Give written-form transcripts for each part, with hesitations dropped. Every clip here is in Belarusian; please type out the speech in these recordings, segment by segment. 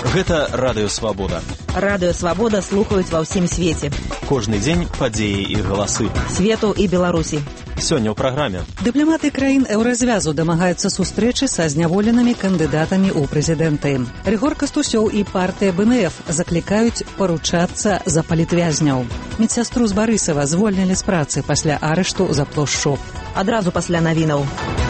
Гэта Радыё Свабода. Радыё Свабода слухаюць ва ўсім свеце. Кожны дзень падзеі і галасы. Свету і Беларусі. Сёння ў праграме. Дыпламаты краін Еўразвязу дамагаюцца сустрэчы са зняволенымі кандыдатамі ў прэзідэнты. Рыгор Кастусёў і партыя БНФ заклікаюць паручацца за палітвязняў. Медсястру з Барысава звольнілі з працы пасля арышту за плошчу. Адразу пасля навінаў.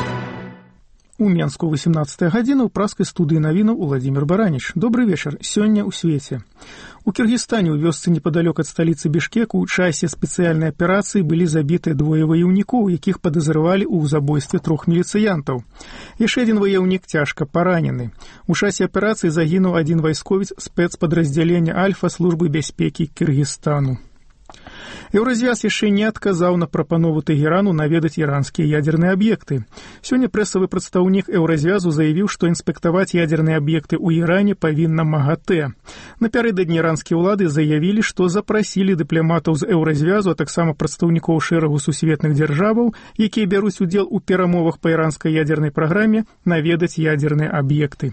У Менску 18 гадзіна ў праскай студыі навінаў Уладзімір Бараніч. Добры вечар. Сёння ў свеце. У Кіргізстане ў вёсцы непадалёк ад сталіцы Бішкек у часе спецыяльнай аперацыі былі забітыя двое ваяўнікоў, якіх падазравалі ў забойстве 3 міліцыянтаў. Яшчэ адзін ваяўнік цяжка паранены. У часе аперацыі загінуў адзін вайсковец спецпадраздзялення Альфа службы бяспекі Кіргізстану. Еўразвяз яшчэ не адказаў на прапанову Тэгерану наведаць іранскія ядзерныя аб'екты. Сёння прэсавы прадстаўнік Еўразвязу заявіў, што інспектаваць ядзерныя аб'екты ў Іране павінна МАГАТЭ. Напярэдадні іранскія ўлады заявілі, што запрасілі дыпламатаў з Еўразвязу, а таксама прадстаўнікоў шэрагу сусветных дзяржаваў, якія бяруць удзел у перамовах па іранскай ядзернай праграме, наведаць ядзерныя аб'екты.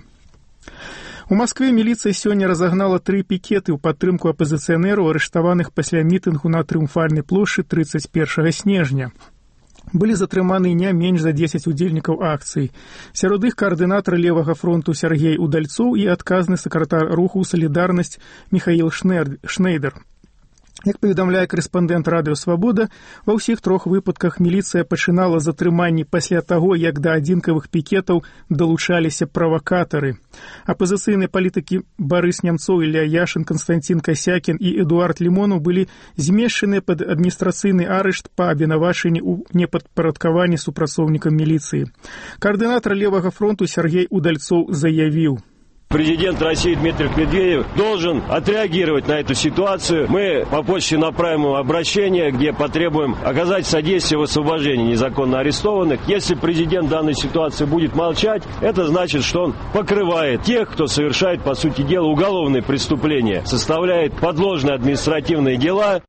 У Маскве міліцыя сёння разагнала 3 пікеты ў падтрымку апазіцыянераў, арыштаваных пасля мітынгу на Трыумфальнай плошчы 31 снежня. Былі затрыманы не менш за 10 удзельнікаў акцый. Сярод іх каардынатар левага фронту Сергей Удальцоў і адказны сакратар руху «Салідарнасць» Міхаіл Шнейдер. Як паведамляе карэспандэнт Радыё Свабода, ва ўсіх 3 выпадках міліцыя пачынала затрыманні пасля таго, як да адзінкавых пікетаў далучаліся правакатары. Апазіцыйныя палітыкі Барыс Нямцоў, Ілля Яшын, Канстанцін Касякін і Эдуард Лімонаў былі змешчаны пад адміністрацыйны арышт па абвінавачанні ў непадпарадкаванні супрацоўнікам міліцыі. Каардынатар левага фронту Сергей Удальцоў заявіў: Президент России Дмитрий Медведев должен отреагировать на эту ситуацию. Мы по почте направим обращение, где потребуем оказать содействие в освобождении незаконно арестованных. Если президент в данной ситуации будет молчать, это значит, что он покрывает тех, кто совершает, по сути дела, уголовные преступления, составляет подложные административные дела.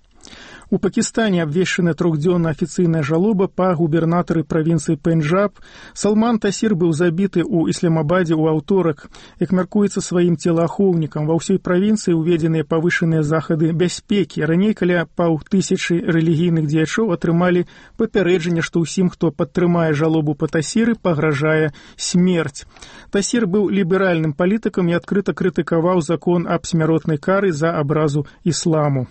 У Пакістане абвешчана 3-дзённая афіцыйная жалоба па губернатары правінцыі Пенджаб. Салман Тасір быў забіты ў Ісламабадзе ў аўторак. Як мяркуецца, сваім телаахоўнікам ва ўсёй правінцыі ўведзеныя павышаныя захады бяспекі. Раней каля 500 рэлігійных дзеячоў атрымалі папярэджанне, што ўсім, хто падтрымае жалобу па Тасіры, пагражае смерць. Тасір быў ліберальным палітыкам і адкрыта крытыкаваў закон аб смяротнай кары за абразу ісламу.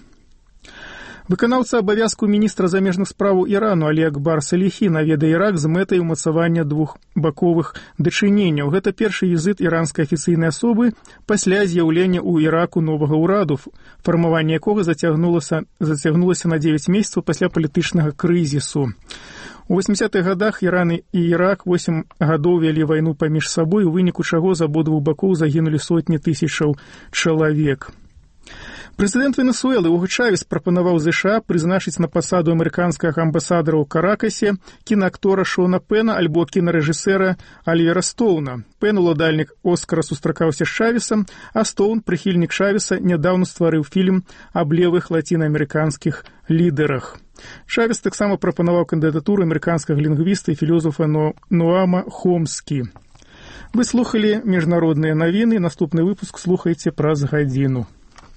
Выканаўца абавязку міністра замежных спраў Ірану Алі Акбар Саліхі наведае Ірак з мэтай умацавання двухбаковых дачыненняў. Гэта першы візіт іранскай афіцыйнай асобы пасля з'яўлення ў Іраку новага ўраду, фармаванне якога зацягнулася на 9 месяцаў пасля палітычнага крызісу. У 80-х гадах Іран і Ірак 8 гадоў вялі вайну паміж сабой, у выніку чаго з абодвух бакоў загінулі сотні тысячаў чалавек. Прэзідэнт Венесуэлы Уго Чавес прапанаваў ЗША прызначыць на пасаду амерыканскага амбасадара ў Каракасе кінаактора Шона Пэна альбо кінарэжысэра Альвера Стоуна. Пэн, уладальнік Оскара, сустракаўся з Чавесам, а Стоун, прыхільнік Чавеса, нядаўна стварыў фільм аб левых лацінаамерыканскіх лідарах. Чавес таксама прапанаваў кандыдатуру амерыканскага лінгвіста і філёзафа Ноама Хомскі. Вы слухалі міжнародныя навіны, наступны выпуск слухайце праз гадзіну.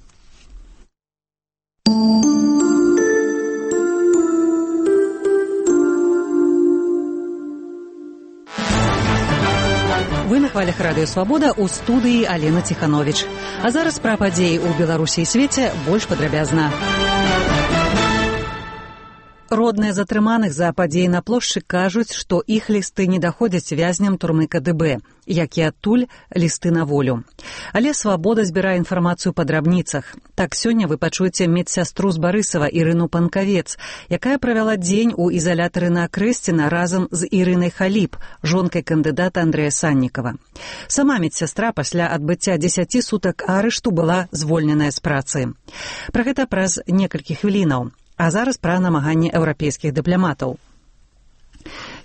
Вы на хвалях Радыё Свабода, у студыі Алена Ціхановіч. А зараз пра падзеі ў Беларусі і свеце больш падрабязна. Родныя затрыманых за падзеі на плошчы кажуць, што іх лісты не даходзяць вязням турмы КДБ, як і адтуль лісты на волю. Але Свабода збірае інфармацыю па драбніцах. Так сёння вы пачуеце медсястру з Барысава Ірыну Панкавец, якая правяла дзень у ізалятары на Акрэсціна разам з Ірынай Халіп, жонкай кандыдата Андрэя Саннікава. Сама медсястра пасля адбыцця 10 сутак арышту была звольненая з працы. Пра гэта праз некалькі хвілінаў. А зараз пра намаганне еўрапейскіх дыпламатаў.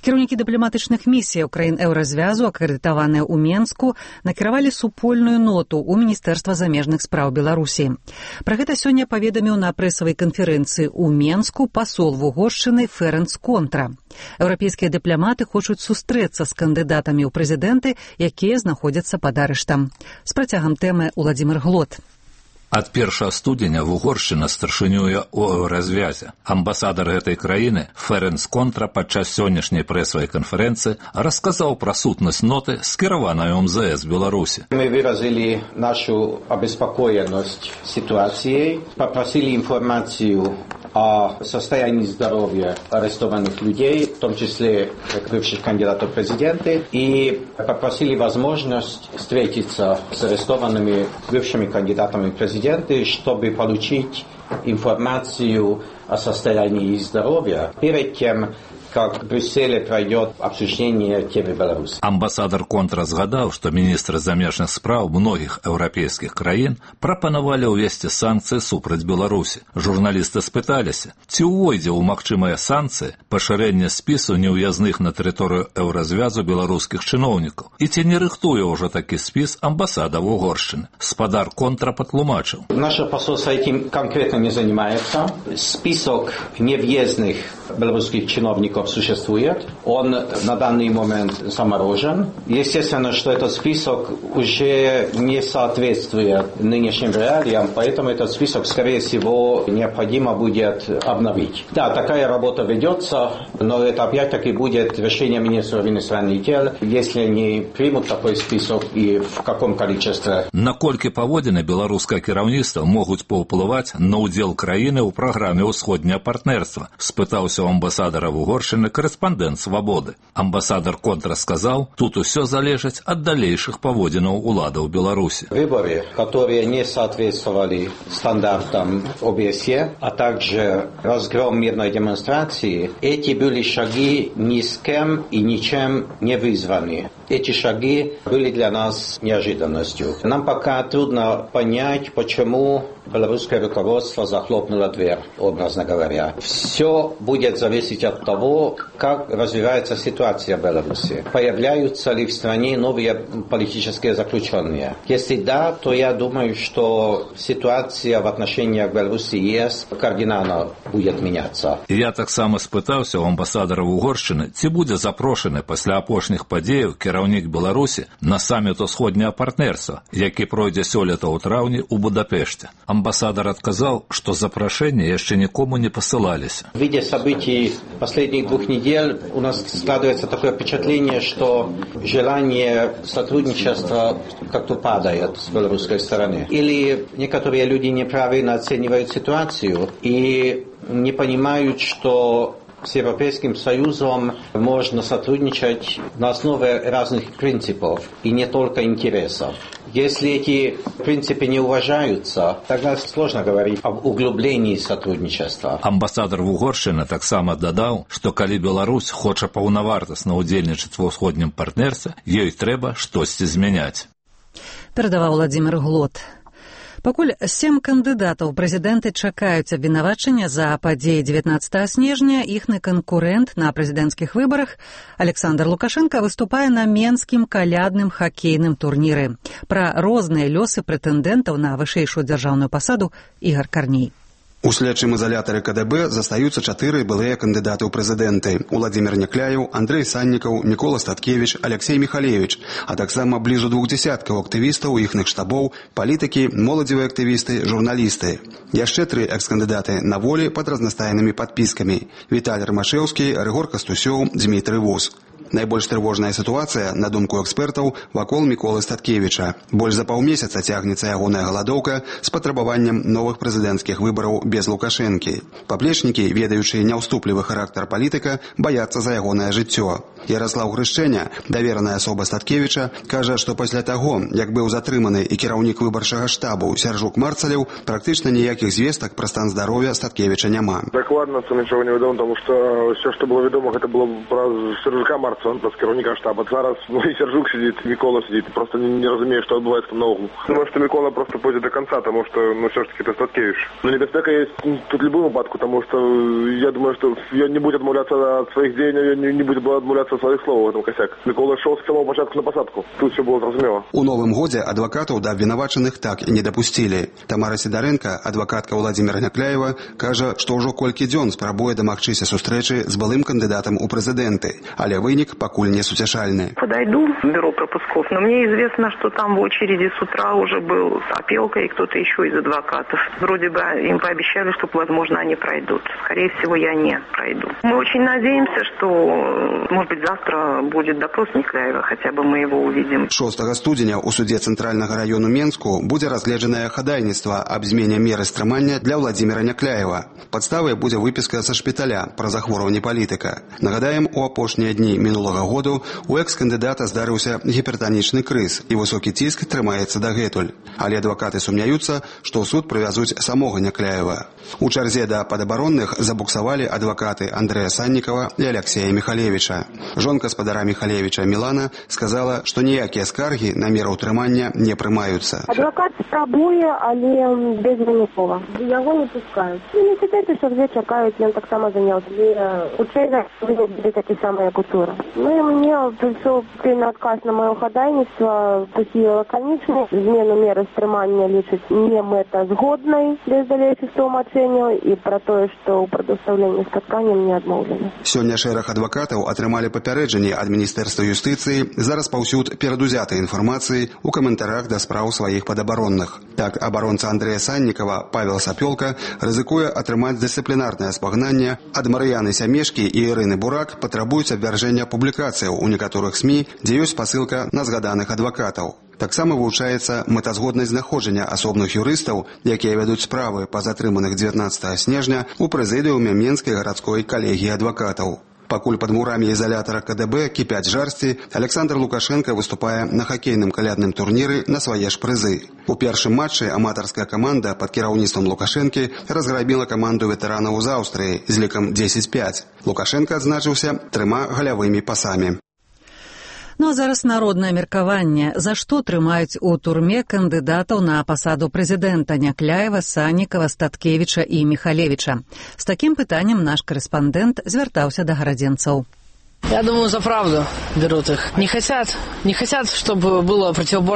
Кіраўнікі дыпламатычных місіяў краін еўразвязу, акрэдытаваныя ў Менску, накіравалі супольную ноту ў Міністэрства замежных спраў Беларусі. Пра гэта сёння паведаміў на прэсавай канферэнцыі ў Менску пасол Вугоршчыны Ферэнц Контра. Еўрапейскія дыпламаты хочуць сустрэцца з кандыдатамі ў прэзідэнты, якія знаходзяцца пад арыштам. З працягам тэмы Уладзімір Глот. Ад 1 студзеня Вугоршчына старшынюе ў еўразвязе. Амбасадар гэтай краіны Ферэнц Контра падчас сённяшняй прэсавай канферэнцыі расказаў пра сутнасць ноты, скіраваной МЗС Беларусі. Мы выразили нашу обеспокоенность ситуацией, попросили информацию о состоянии здоровья арестованных людей, в том числе бывших кандидатов в президенты, и попросили возможность встретиться с арестованными бывшими кандидатами в президенты, чтобы получить информацию о состоянии их здоровья перед тем, как в Брюсселе пройдет обсуждение темы Беларуси. Амбасадар Контра згадаў, што міністры замежных спраў многіх еўрапейскіх краін прапанавалі ўвесці санкцыі супраць Беларусі. Журналісты спыталіся, ці ўвойдзе ў магчымыя санкцыі пашырэнне спісу неўязных на тэрыторыю еўразвязу беларускіх чыноўнікаў, і ці не рыхтуе ўжо такі спіс амбасада Вугоршчыны. Спадар Контра патлумачыў. Наш посольство этим конкретно не занимается. Список невъездных белорусских чиновников существует. Он на данный момент заморожен. Естественно, что этот список уже не соответствует нынешним реалиям, поэтому этот список, скорее всего, необходимо будет обновить. Да, такая работа ведется, но это опять-таки будет решение министра иностранных дел, если они примут такой список и в каком количестве. Наколькі паводзіны беларускае кіраўніцтва могуць паўплываць на ўдзел краіны ў праграме ўсходняе партнерства, спытаўся у амбасадара Вугоршчыны корэспондент «Свободы». Амбасадар Контра сказал, тут все залежит от дальнейших поводинов уладов Беларуси. Выборы, которые не соответствовали стандартам ОБСЕ, а также разгром мирной демонстрации, эти были шаги ни с кем и ничем не вызваны. Эти шаги были для нас неожиданностью. Нам пока трудно понять, почему белорусское руководство захлопнуло дверь, образно говоря. Все будет зависеть от того, как развивается ситуация в Беларуси. Появляются ли в стране новые политические заключенные? Если да, то я думаю, что ситуация в отношениях Беларуси и ЕС кардинально будет меняться. Я так само спытаўся у амбасадара Вугоршчыны, ці будзе запрошаны пасля апошніх падзеяў кіраўнік Беларусі на саміт усходняе партнерства, які пройдзе сёлета ў траўні ў Будапешце. Амбасадар отказал, что запрошения еще никому не посылались. В виде событий последних 2 недель у нас складывается такое впечатление, что желание сотрудничества как-то падает с белорусской стороны. Или некоторые люди неправильно оценивают ситуацию и не понимают, что с Европейским Союзом можно сотрудничать на основе разных принципов и не только интересов. Если эти принципы не уважаются, тогда сложно говорить об углублении сотрудничества. Амбасадар Вугоршчыны таксама дадаў, што калі Беларусь хоча паўнавартасна ўдзельнічаць ва ўсходнім партнерстве, ёй трэба штосьці змяняць. Перадаваў Уладзімір Глот. Пакуль 7 кандыдатаў прэзідэнты чакаюць абвінавачання за падзеі 19 снежня, іхны канкурэнт на прэзідэнцкіх выбарах Александр Лукашенко выступае на менскім калядным хакейным турніры. Пра розныя лёсы прэтэндэнтаў на вышэйшую дзяржаўную пасаду Ігар Карней. У следчым изолятары КДБ застаюцца 4 былыя кандыдаты ў прэзідэнты: Уладзімір Някляеў, Андрэй Саннікаў, Мікола Статкевіч, Алексей Михалевич, а таксама бліжу 2 десяткаў актывістаў, іхных штабоў, палітыкі, моладзевыя актывісты, журналісты. Яшчэ 3 экс-кандыдаты на волі пад разнастайнымі падпіскамі: Віталь Рамашэўскі, Рыгор Кастусёў, Дзмітрый Воз. Найбольш трывожная сітуацыя, на думку экспертаў, вакол Міколы Статкевіча. Больш за паўмесяца цягнецца ягоная галадоўка з патрабаваннем новых прэзідэнцкіх выбараў без Лукашэнкі. Паплечнікі, ведаючы няўступлівы характар палітыка, баяцца за ягонае жыццё. Яраслаў Грышчэня, давераная асоба Статкевіча, кажа, што пасля таго, як быў затрыманы і кіраўнік выбарчага штабу Сяржук Марцалеў, практычна ніякіх звестак пра стан здароўя Статкевіча няма. Дакладна нічого не вядома, тому што все, што было вядома, гэта было пра Сяржука Марцалева. Шварц, он просто керівника штабу. Зараз і Сержук сидить, Микола сидить. Просто не розумію, що відбувається там на углу. Думаю, що Микола просто пойде до кінця, тому що, все ж таки, це Статкевич. Небезпека є тут в будь-якому випадку, тому що я думаю, що він не буде відмовлятися від своїх дій, не буде відмовлятися від своїх слов в цьому косяк. Микола йшов з самого початку на посадку. Тут все було зрозуміло. У новым годзе адвакатаў да абвінавачаных так і не дапусцілі. Тамара Сідаренко, адвакатка Владимира Някляева, кажа, што ўжо колькі дзён спрабуе дамагчыся сустрэчы з былым кандыдатам у прэзідэнты, але вынік пакуль не суцяшальны. Подойду в бюро пропусков, но мне известно, что там в очереди с утра уже был Опелка и кто-то еще из адвокатов. Вроде бы им пообещали, что, возможно, они пройдут. Скорее всего, я не пройду. Мы очень надеемся, что, может быть, завтра будет допрос Някляева, хотя бы мы его увидим. 6 студзеня у суде Цэнтральнага раёну Менску будзе разгледжанае хадайніцтва аб змене меры стрымання для Владимира Някляева. Падставай будзе выпіска са шпіталя пра захворванне палітыка. Нагадаем, у апошнія дні мінулага году у экс-кандыдата здарыўся гіпертанічны крыз і высокі ціск трымаецца дагэтуль. Але адвакаты сумняюцца, што ў суд прывязуць самога Някляева. У чарзе да падабаронных забуксавалі адвакаты Андрэя Саннікава і Алексея Михалевича. Жонка спадара Михалевича Мілана сказала, што ніякія скаргі на меру ўтрымання не прымаюцца. Адвокат спрабуе, але безвынікова. Яго не пускаюць. Не читайте, що вже чекають, він так само зайняв. Учора буде такі самі, як учора. Ну і мені прийшов на отказ на моє ходайництво, такі лаконічні. Зміну міри стримання лічить не метазгодною без далейших тлумачень і про те, що у предоставленні спатканням не відмовлено. Сёння шэраг адвакатаў атрымалі папярэджанне ад Міністэрства юстыцыі за распаўсюд перадузятай інфармацыі ў каментарах да спраў сваіх падабаронных. Так, абаронца Андрэя Саннікава Павел Сапёлка рызыкуе атрымаць дысцыплінарнае спагнанне. Ад Марыяны Сямешкі і Ірыны Бурак патрабуюць абвяржэння публікацыяў у некаторых СМІ, дзе ёсць спасылка на згаданых адвакатаў. Таксама вывучаецца мэтазгоднасць знаходжання асобных юрыстаў, якія вядуць справы па затрыманых 19 снежня у прэзідыуме Менскай гарадской калегіі адвакатаў. Пакуль пад мурамі ізалятара КДБ кіпяць жарсці, Александр Лукашенко выступае на хакейным калядным турніры на свае ж прызы. У першым матчы аматарская каманда пад кіраўніцтвам Лукашэнкі разграбіла каманду ветэранаў з Аўстрыі з лікам 10-5. Лукашенко адзначыўся 3 галявымі пасамі. Ну а зараз народнае меркаванне. За што трымаюць у турме кандыдатаў на пасаду прэзідэнта Някляева, Саннікава, Статкевіча і Михалевича? З такім пытаннем наш корэспандэнт звяртаўся да гарадзенцаў. Я думаю, за правду берут их. Не хотят, чтобы было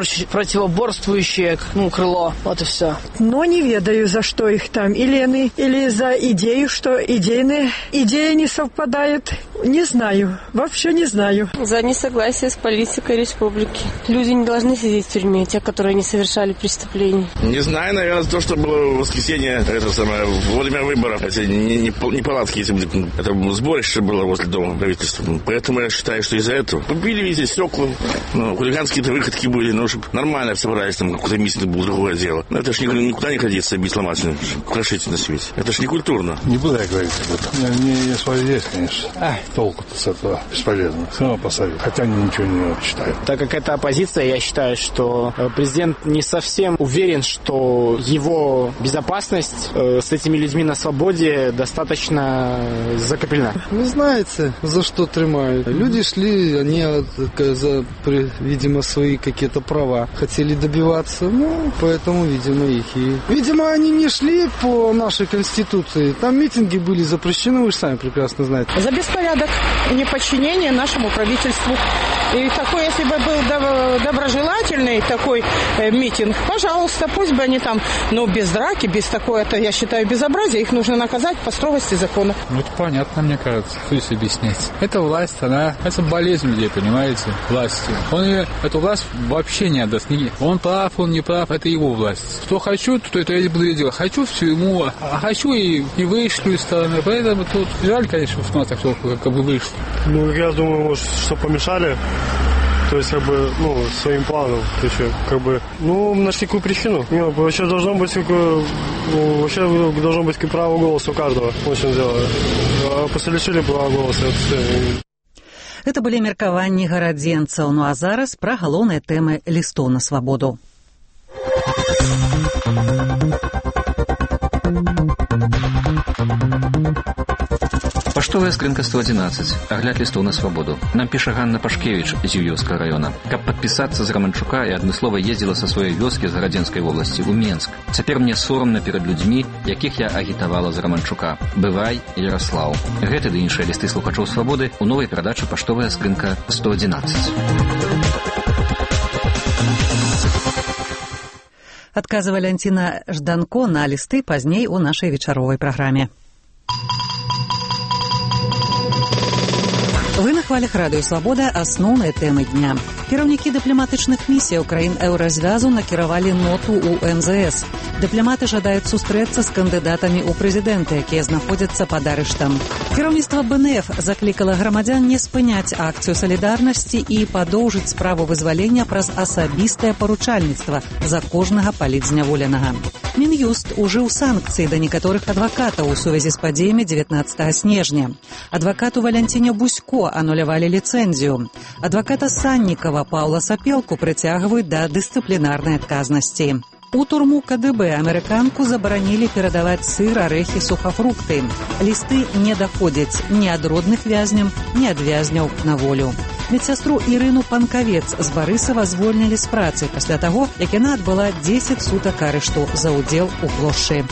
противоборствующее, крыло. Вот и все. Но не ведаю, за что их там. Или за идею, что идея не совпадает. Не знаю. Вообще не знаю. За несогласие с политикой республики. Люди не должны сидеть в тюрьме, те, которые не совершали преступлений. Не знаю, наверное, то, что было в воскресенье, во время выборов. Это не палатки, это сборище было возле дома правительства. Поэтому я считаю, что из-за этого побили везде стекла, хулиганские-то выходки были, чтобы нормально собрались, там какой-то митинг был, другое дело. Но это ж никуда не ходится, бить, сломать, крошить на свете. Это ж не культурно. Не буду я говорить об этом. У меня есть своя есть, конечно. Толку-то с этого бесполезно. Само посадят. Хотя они ничего не считают. Так как это оппозиция, я считаю, что президент не совсем уверен, что его безопасность с этими людьми на свободе достаточно закреплена. Не знаете, за что требуют. Люди шли, они за, видимо, свои какие-то права хотели добиваться, поэтому, видимо, их и... Видимо, они не шли по нашей Конституции. Там митинги были запрещены, вы же сами прекрасно знаете. За беспорядок и неподчинение нашему правительству. И такой, если бы был доброжелательный такой митинг, пожалуйста, пусть бы они там, без драки, без такого, это, я считаю, безобразие, их нужно наказать по строгости закона. Это понятно, мне кажется, что здесь объяснять. Это власть, это болезнь людей, понимаете, власти. Эту власть вообще не отдаст. Он прав, он не прав, это его власть. Что хочу, то это я буду делать. Хочу в тюрьму, а хочу и вышлю из стороны. Поэтому тут жаль, конечно, что так все как бы вышло. Я думаю, может, что помешали. То есть, своим планом. То есть, нашли какую причину. Вообще должно быть право голоса у каждого. В общем дело. А после лишили права голоса. Гэта былі меркаванні гарадзенцаў. Ну а зараз пра галоўныя тэмы лістоў на свабоду. Паштовая скрынка 111. Агляд лістоў на свабоду. Нам піша Ганна Пашкевіч з Юёўскага района. Каб падпісацца з Раманчука і адмыслова ездзіла са сваёй вёскі з Гарадзенскай вобласці ў Менск. Цяпер мне сорамна перад людзьмі, якіх я агітавала з Раманчука. Бывай, Яраслаў. Гэты ды іншыя лісты слухачоў свабоды ў новай перадачы Паштовая скрынка 111. Адказы Валянціна Жданко на лісты пазней у нашай вечаровай праграме. Вы на хвалях радыё «Свабода» асноўныя тэмы дня. Кіраўнікі дыпламатычных місій краін еўразвязу накіравалі ноту ў МЗС. Дыпламаты жадаюць сустрэцца з кандыдатамі ў прэзідэнты, якія знаходзяцца пад арыштам. Кіраўніцтва БНФ заклікала грамадзян не спыняць акцыю салідарнасці і падоўжыць справу вызвалення праз асабістае паручальніцтва за кожнага палітзняволенага. Мін'юст ужыў санкцыі да некаторых адвакатаў у сувязі з падзеямі 19 снежня. Адвакату Валянціне Бусько анулявалі ліцэнзію. Адваката Саннікава Паўла Сапелку прыцягваюць да дысцыплінарнай адказнасці. У турму КДБ амерыканку забаранілі перадаваць сыр, арэхі, сухафрукты. Лісты не даходзяць ні ад родных вязняў, ні ад вязняў на волю. Медсястру Ірыну Панкавец з Барысава звольнілі з працы пасля таго, як яна адбыла 10 сутак арышту за ўдзел у плошчы.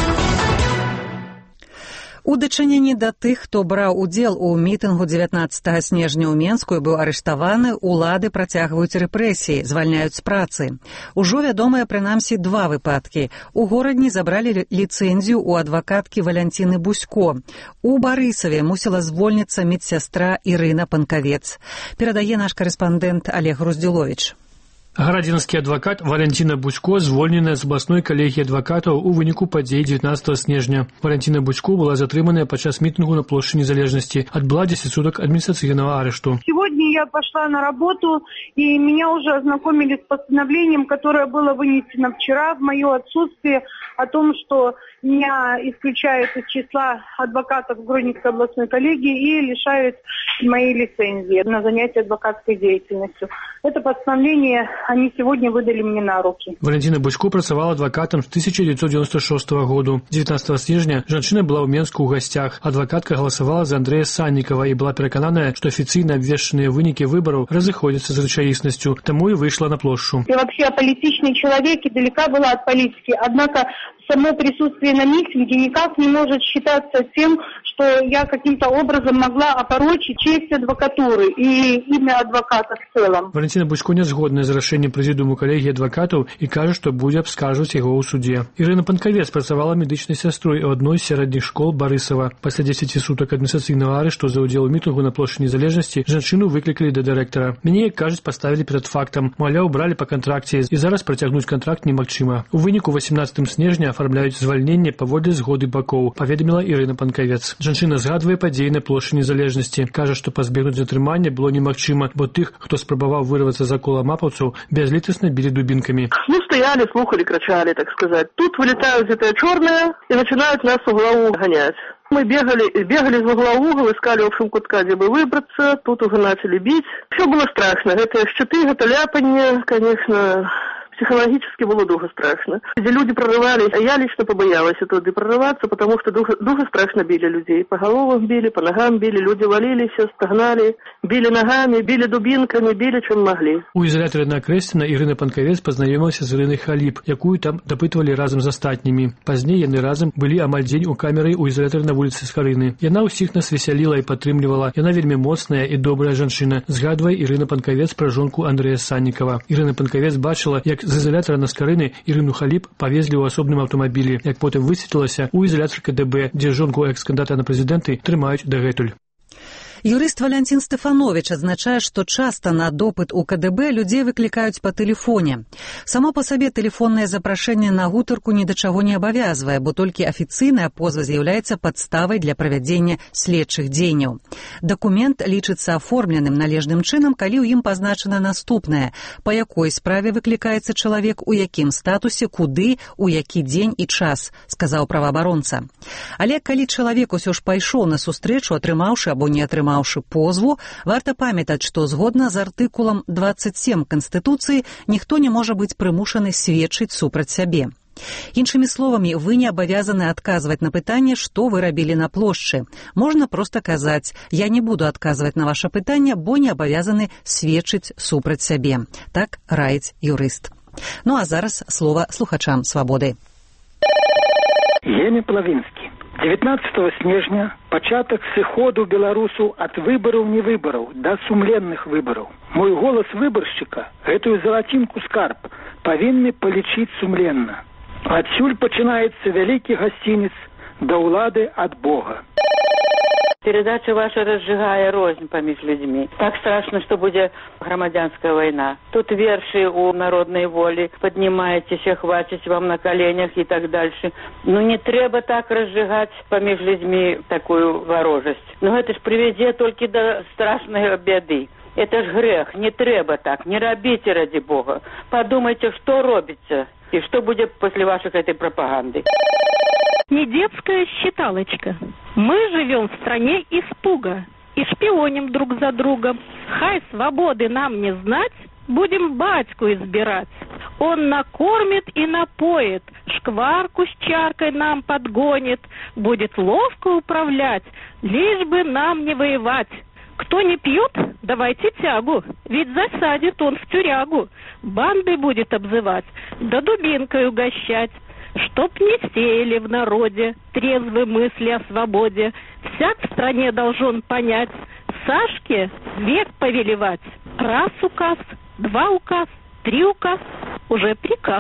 У дачыненні да тых, хто браў удзел у мітынгу 19 снежня ў Менску і быў арыштаваны, улады працягваюць рэпрэсіі, звальняюць з працы. Ужо вядомыя прынамсі 2 выпадкі. У горадні забралі ліцэнзію ў адвакаткі Валянціны Бусько. У Барысаве мусіла звольніцца медсястра Ірына Панкавец. Перадае наш карэспандэнт Олег Груздзіловіч. Гарадзенскі адвакат Валянціна Бусько звольненая з абласной калегіі адвакатаў у выніку падзей 19 снежня. Валянціна Бусько была затрыманая падчас мітынгу на плошчы Незалежнасці. Отбыла 10 суток административного арешту. Сегодня я пошла на работу, и меня уже ознакомили с постановлением, которое было вынесено вчера в мое отсутствие, о том, что меня исключают из числа адвокатов Гродненской областной коллегии и лишают моей лицензии на занятие адвокатской деятельностью. Это постановление они сегодня выдали мне на руки. Валентина Бусько працавала адвокатом с 1996 года. 19 снежня женщина была у Менску в гостях. Адвокатка голосовала за Андрея Санникова и была переконаная, что официально обвешенные выники выборов разыходятся с речаистностью. Тому и вышла на площадь. Я вообще аполитичный человек и далека была от политики. Однако само присутствие на митинге никак не может считаться тем, что я каким-то образом могла опорочить честь адвокатуры и имя адвоката в целом. Валентина Бусько не згодная з рашэннем прэзідыуму калегіі адвакатаў і кажа, што будзе абскарджваць яго ў суде. Ірына Панкавец працавала медычнай сястрой у адной з сярэдніх школ Барысава. Пасля 10 сутак адміністрацыйнага арышту за ўдзел у мітынгу на плошчы Незалежнасці жанчыну выклікалі да дырэктара. Мяне, як кажуць, паставілі перад фактам. Маўляў, бралі па кантракце і зараз працягнуць кантракт немагчыма. У выніку 18 снежня афармляюць звальненне паводле згоды бакоў, паведаміла Ірына Панкавец. Жанчына згадвае падзеі на плошчы Незалежнасці. Кажа, што пазбегнуць затрымання было немагчыма, бо тых, хто спрабаваў вырвацца за кола мапаўцаў, безлітасна били дубинками. Ну, стояли, слухали, кричали, так сказать. Тут вылетают где-то черные и начинают нас в углову гонять. Мы бегали из угла в угол, искали в общем кутка, где бы выбраться. Тут уже начали бить. Все было страшно. Это щиты, это ляпанье, конечно. Психологически было дуже страшно. Где люди прорывались, а я лично побоялась оттуда прорываться, потому что дуже страшно били людей. По головам били, по ногам били, люди валились, стогнали, били ногами, били дубинками, били чем могли. У изолятора на Крестина Ірына Панкавец познаёмілася з Ірынай Халіп, якую там дапытвалі разам з астатнімі. Пазней яны разам былі амаль дзень у камеры ў изолятары на вуліцы Скарыны. Яна ўсіх нас весяліла і падтрымлівала. Яна вельмі моцная і добрая жанчына, згадвае Ірына Панкавец пра жонку Андрэя Саннікава. Ірына Панкавец бачыла, як з изолятора на Скарыны Ірыну Халіп павезлі ў асобным аўтамабілі. Як потым высветлілася, у изолятар КДБ, дзе жонку экс-кандыдата на прэзідэнты трымаюць дагэтуль. Юрыст Валянцін Стэфановіч адзначае, што часта на допыт у КДБ людзей выклікаюць па тэлефоне. Само па сабе тэлефоннае запрашэнне на гутарку ні да чаго не абавязвае, бо толькі афіцыйная позва з'яўляецца падставай для правядзення следчых дзеянняў. Дакумент лічыцца аформленым належным чынам, калі ў ім пазначана наступнае: па якой справе выклікаецца чалавек, у якім статусе, куды, у які дзень і час, сказаў праваабаронца. Але калі чалавек усё ж пайшоў на сустрэчу, атрымаўшы або не атрымаўшы позву, варта памятаць, што згодна з артыкулам 27 Канстытуцыі ніхто не можа быць прымушаны сведчыць супраць сябе. Іншымі словамі, вы не абавязаны адказваць на пытанне, што вы рабілі на плошчы. Можна проста казаць: я не буду адказваць на ваша пытанне, бо не абавязаны сведчыць супраць сябе. Так раіць юрыст. Ну а зараз слова слухачам «Свабоды». Еми Плавінскі. 19 снежня пачатак сыходу беларусу ад выбараў-невыбараў да сумленных выбараў. Мой голас выбаршчыка, гэтую залацінку скарб, павінны палічыць сумленна. Адсюль пачынаецца вялікі гасцінец да ўлады ад Бога. Передача ваша разжигае рознь паміж людзьмі. Так страшно, што будзе грамадзянская вайна. Тут вершы у народнай волі. Паднімаецеся, хвацяць вам на коленях і так дальше. Ну не трэба так разжигаць паміж людзьмі такую варожасць. Ну гэта ж прывядзе толькі да страшнай бяды. Это ж грэх, не трэба так, не рабіце ради Бога. Подумайте, что робится и что будет после ваших этой пропаганды. Не детская считалочка. Мы живем в стране испуга и шпионим друг за другом. Хай свободы нам не знать, будем батьку избирать. Он накормит и напоит, шкварку с чаркой нам подгонит, будет ловко управлять, лишь бы нам не воевать. Кто не пьет, давайте тягу, ведь засадит он в тюрягу. Банды будет обзывать, да дубинкой угощать. Чтоб не сеяли в народе трезвые мысли о свободе. Всяк в стране должен понять, Сашке век повелевать. Раз указ, два указ, три указ, уже приказ.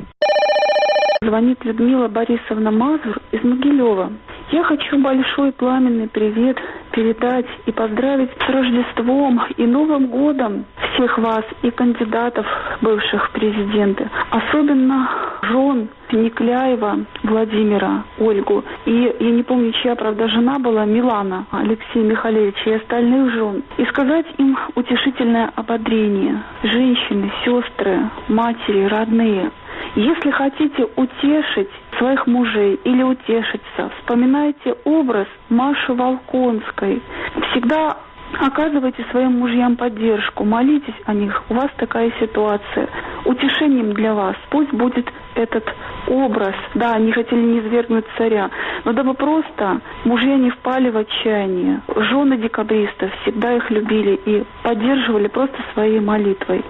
Звонит Людмила Борисовна Мазур из Могилева. Я хочу большой пламенный привет передать и поздравить с Рождеством и Новым годом всех вас и кандидатов бывших в президенты. Особенно жен Некляева Владимира, Ольгу. И я не помню, чья, правда, жена была, Милана Алексея Михалевича и остальных жен. И сказать им утешительное ободрение. Женщины, сестры, матери, родные. Если хотите утешить своих мужей или утешиться, вспоминайте образ Маши Волконской. Всегда оказывайте своим мужьям поддержку, молитесь о них. У вас такая ситуация. Утешением для вас пусть будет этот образ. Да, они хотели низвергнуть царя, но дабы просто мужья не впали в отчаяние. Жены декабристов всегда их любили и поддерживали просто своей молитвой.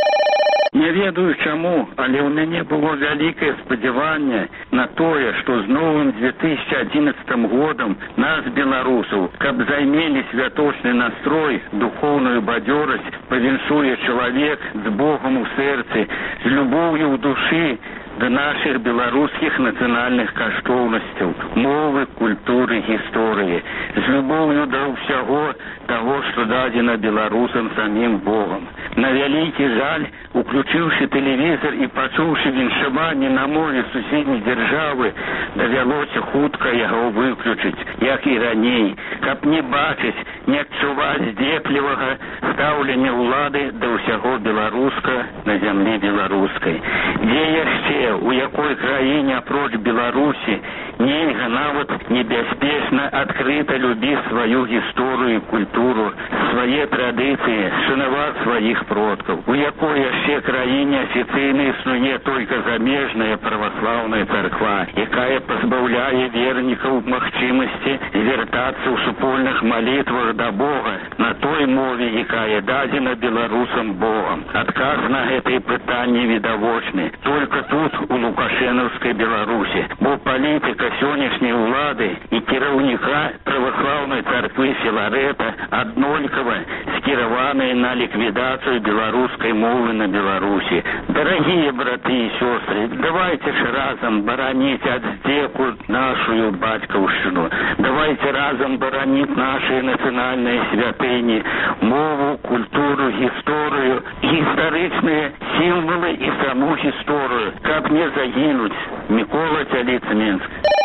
Не ведаю чаму, але ў мяне было вялікае спадзяванне на тое, што з новым 2011 годам нас, беларусаў, каб займелі святочны настрой, духоўную бадзёрасць, павіншуе чалавек з Богом у сэрцы, з любоўю ў душы да нашых беларускіх нацыянальных каштоўнасцяў, мовы, культуры, гісторыі, з любоўю да ўсяго таго, што дадзена беларусам самім Богом. На вялікі жаль, уключыўшы тэлевізор і пачуўшы віншаванне на мове суседняй дзяржавы, давялося хутка яго выключыць, як і раней, каб не бачыць, не адчуваць здзеклівага стаўлення ўлады да ўсяго беларуска на зямлі беларускай. Дзе яшчэ, у якой краіне апроч Беларусі нельга нават небяспечна адкрыта любіць сваю гісторыю і культуру, свае традыцыі, шанаваць сваіх продкаў. У якой яшчэ краіне афіцыйна існуе толькі замежная праваслаўная царква, якая пазбаўляе вернікаў магчымасці звяртацца ў супольных малітвах да Бога на той мове, якая дадзена беларусам Богам. Адказ на гэтае пытанне відавочны. Толькі тут, у лукашэнаўскай Беларусі, бо палітыка сённяшняй улады і кіраўніка праваслаўнай царквы Філарэта аднолькава скіраваныя на ліквідацыю беларускай мовы на Беларусі. Дарагія браты і сёстры, давайте ж разам бараніць ад здзеку нашу бацькаўшчыну. Давайте разам бараніць нашыя нацыянальныя святыні, мову, культуру, гісторыю, гістарычныя сімвалы і саму гісторыю, каб не загинуть. Микола Тялица-Минск.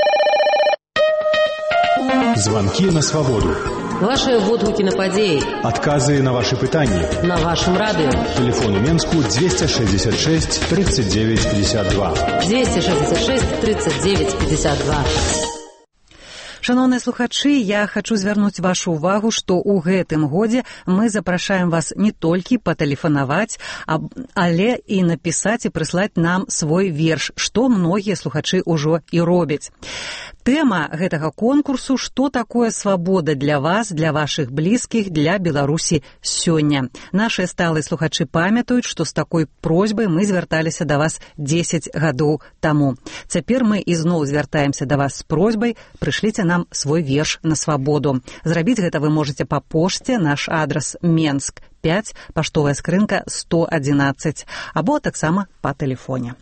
Звонки на свободу. Ваши водгуки на подеи. Отказы на ваши пытания. На вашем радио. Телефон у Менску 266 39 52. 266 39 52. Шановныя слухачы, я хочу звярнуць вашу увагу, што ў гэтым годзе мы запрашаем вас не толькі патэлефанаваць, але і напісаць і прыслаць нам свой верш, што многія слухачы ўжо і робяць. Тэма гэтага конкурсу «Што такое свабода для вас, для вашых блізкіх, для Беларусі сёння?». Нашыя сталыя слухачы памятаюць, што з такой просьбай мы звярталіся да вас 10 гадоў таму. Цяпер мы ізноў звяртаемся да вас з просьбай, прышліце нам свой верш на свабоду. Зрабіць гэта вы можаце па пошце, наш адрас Менск 5, паштовая скрынка 111, або таксама па тэлефоне.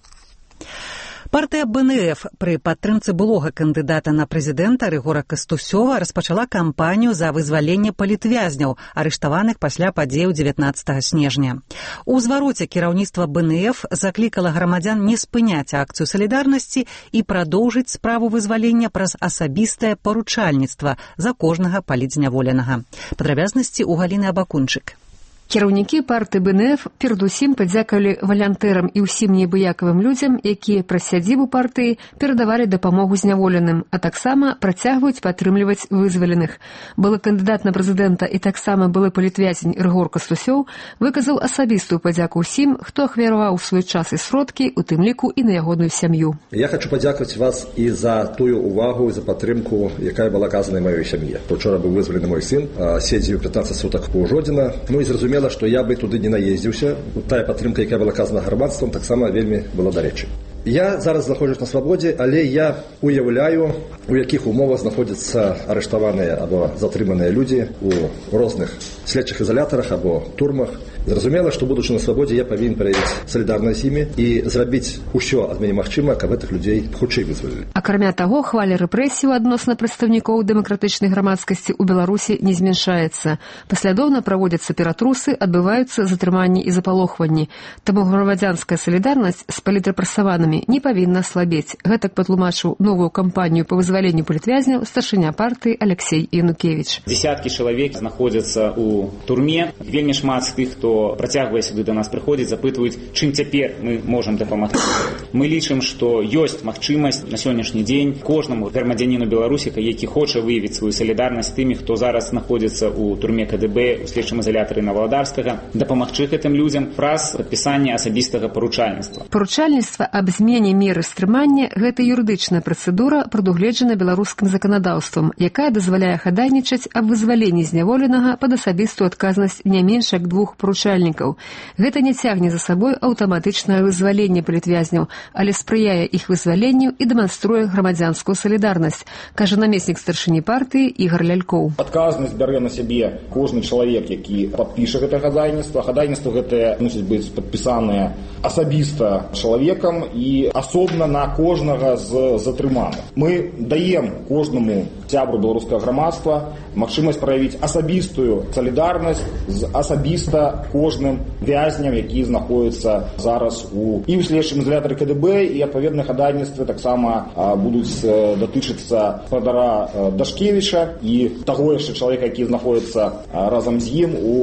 Партыя БНФ пры падтрымцы былога кандыдата на прэзідэнта Рыгора Кастусёва распачала кампанію за вызваленне палітвязняў, арыштаваных пасля падзеяў 19 снежня. У звароце кіраўніцтва БНФ заклікала грамадзян не спыняць акцыю салідарнасці і прадоўжыць справу вызвалення праз асабістае паручальніцтва за кожнага палітзняволенага. Падрабязнасці ў Галіны Абакунчык. Кіраўнікі партыі БНФ перадусім падзякавалі валянтэрам і ўсім неабыякавым людзям, якія праз сядзібу партыі перадавалі дапамогу зняволеным, а таксама працягваюць падтрымліваць вызваленых. Былы кандыдат на прэзідэнта і таксама былы палітвязень Рыгор Кастусёў выказаў асабістую падзяку ўсім, хто ахвяраваў свой час і сродкі, у тым ліку і на ягоную сям'ю. Я хочу падзякаваць вас і за тую увагу і за падтрымку, якая была аказана маёй сям'і. Учора быў вызвалены мой сын, седзеў 15 сутак у Жодзіна. Ну і зразумела, што я бы туды не наездзіўся. Тая падтрымка, якая была аказана грамадствам, таксама вельмі была дарэчы. Я зараз знаходжусь на свабодзе, але я уяўляю, у якіх умовах знаходзяцца арыштаваныя або затрыманыя людзі у розных следчых ізалятарах або турмах. Зразумела, што будучы на свабодзе, я павінен праявіць салідарнасць з імі і зрабіць усё ад мяне магчымае, каб гэтых людзей хутчэй вызвалілі. Акрамя таго, хваля рэпрэсію адносна прадстаўнікоў дэмакратычнай грамадскасці ў Беларусі не змяншаецца. Паслядоўна праводзяцца ператрусы, адбываюцца затрыманні і запалохванні. Таму грамадзянская салідарнасць з палітрэпрэсаванымі не павінна слабець. Гэтак патлумачыў новую кампанію па вызваленню палітвязняў старшыня партыі Алексей Янукевіч. Десяткі чалавек знаходзяцца ў турме. Вельмі шмат з тых, хто працягвае сюды да нас прыходзіць, запытваюць, чым цяпер мы можам дапамагчы. Мы лічым, што ёсць магчымасць на сённяшні дзень кожнаму грамадзяніну Беларусі, які хоча выявіць сваю салідарнасць тымі, хто зараз знаходзіцца ў турме КДБ, у следчым ізалятары Наваладарскага, дапамагчы гэтым людзям праз падпісанне асабістага паручальніцтва. Паручальніцтва аб змене меры стрымання – гэта юрыдычная працэдура, прадугледжана беларускім заканадаўствам, якая дазваляе хадайнічаць аб вызваленні зняволенага пад асабістую адказнасць не менш як 2 паручальнікаў. Гэта не цягне за сабой аўтаматычнае вызваленне палітвязняў, але спрыяе іх вызваленню і дэманструе грамадзянскую салідарнасць, кажа намеснік старшыні партыі Ігар Лялькоў. Адказнасць бярэ на сябе кожны чалавек, які падпіша гэта хадайніцтва. Хадайніцтва гэтае мусіць быць падпісанае асабіста чалавекам і асобна на кожнага з затрыманых. Мы даем кожнаму сябру беларускага грамадства магчымасць праявіць асабістую салідарнасць з асабіста кожным вязням, які знаходзяцца зараз і ў следчым ізалятары КДБ, і адпаведныя хадайніцтвы таксама будуць датычыцца спадара Дашкевіча і таго яшчэ чалавека, які знаходзіцца разам з ім у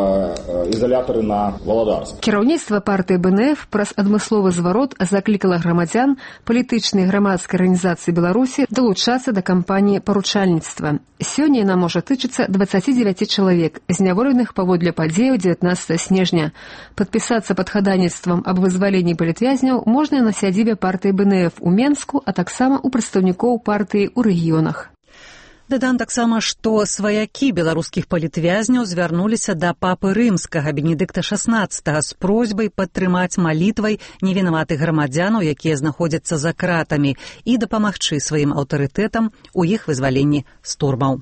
ізалятары на Валадарск. Кіраўніцтва партыі БНФ праз адмысловы зварот заклікала грамадзян палітычнай грамадскай арганізацыі Беларусі далучацца да кампаніі паручальніцтва. Сёння яна можа тычыцца 29 чалавек, зняволеных паводле падзеяў 19 снежня. Падпісацца пад хадайніцтвам аб вызваленні палітвязняў можна на сядзібе партыі БНФ у Менску, а таксама у прадстаўнікоў партыі ў рэгіёнах. Дадам таксама, што сваякі беларускіх палітвязняў звярнуліся да папы рымскага Бенедыкта XVI з просьбай падтрымаць малітвай невінаватых грамадзянаў, якія знаходзяцца за кратамі, і дапамагчы сваім аўтарытэтам у іх вызваленні з турмаў.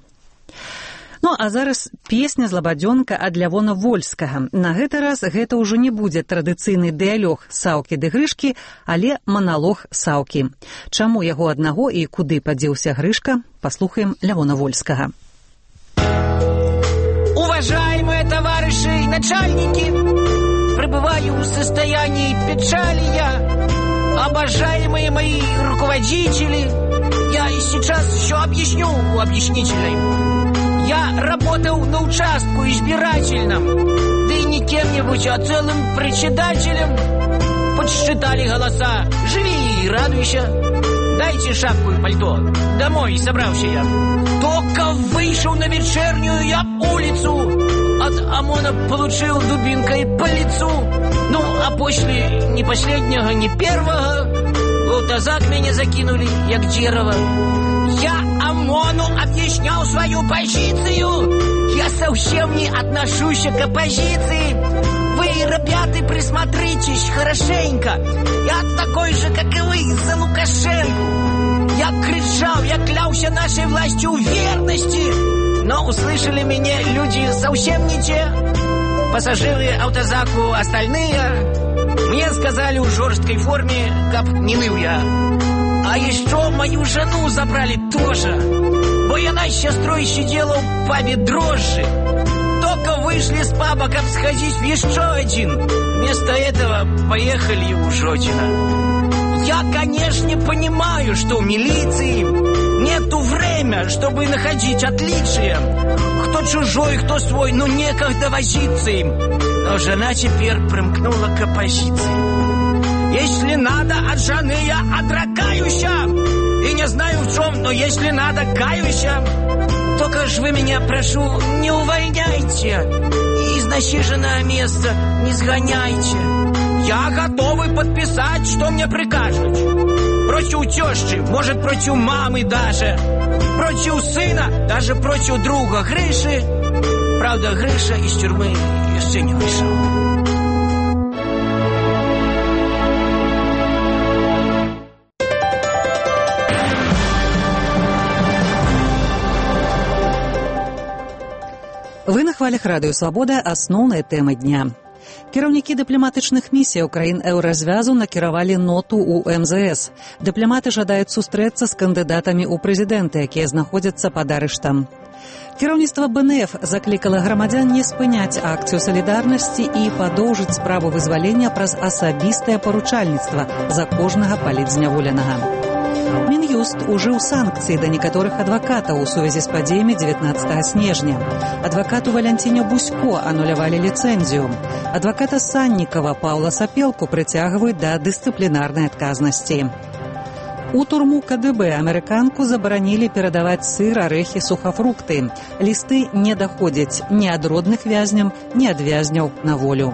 Ну, а зараз песня «Злабадзёнка» ад Лявона Вольскага. На гэты раз гэта ўжо не будзе традыцыйны дыялог Саўкі ды Грышкі, але маналог Саўкі. Чаму яго аднаго і куды падзеўся Грышка, паслухаем Лявона Вольскага. Уважаемые товарищи и начальники, пребываю в состоянии печали я. Обожаемые мои руководители, я и сейчас еще объясню объяснителей. Я работал на участку избирательном, да и не кем-нибудь, а целым председателем. Подсчитали голоса, живи и радуйся. дайте шапку и пальто. Домой собрался я. Только вышел на вечернюю я улицу, от ОМОНа получил дубинкой по лицу. Ну, а после ни последнего, ни первого в автозак меня закинули, як дерево. Я ОМОНу объяснял свою позицию. Я совсем не отношусь к оппозиции. Вы, ребята, присмотритесь хорошенько. Я такой же, как и вы, за Лукашенко. Я кричал, я клялся нашей властью верности. Но услышали меня люди совсем не те. Пассажиры автозаку остальные. Мне сказали в жесткой форме, как не ныл я. А еще мою жену забрали тоже. Бо она с сестрой сидела в пабе дрожжи. Только вышли с паба, как сходить в еще один. Вместо этого поехали в Жодино. Я, конечно, понимаю, что в милиции нету время, чтобы находить отличия. Кто чужой, кто свой, но некогда возиться им. Но жена теперь примкнула к оппозиции. Если надо от жены я отракаюсь. И не знаю в чем, но если надо, каюсь. Только ж вы меня, прошу, не увольняйте. И из насиженного места не сгоняйте. Я готовый подписать, что мне прикажут. Против тещи, может, против мамы даже. Против сына, даже против друга Гриши. Правда, Гриша из тюрьмы еще не вышел. Вы на хвалях Радыё Свабода асноўныя тэмы дня. Кіраўнікі дыпламатычных місій краін еўразвязу накіравалі ноту ў МЗС. Дыпламаты жадаюць сустрэцца з кандыдатамі ў прэзідэнты, якія знаходзяцца пад арыштам. Кіраўніцтва БНФ заклікала грамадзян не спыняць акцыю салідарнасці і падоўжыць справу вызвалення праз асабістае паручальніцтва за кожнага палітзняволенага. Мін'юст ужыў санкцыі да некаторых адвакатаў у сувязі з падзеямі 19 снежня. Адвакату Валянціне Бусько анулявалі ліцэнзію. Адваката Саннікава Паўла Сапелку прыцягваюць да дысцыплінарнай адказнасці. У турму КДБ амерыканку забаранілі перадаваць сыр, арэхі, сухафрукты. Лісты не даходзяць ні ад родных вязняў, ні ад вязняў на волю.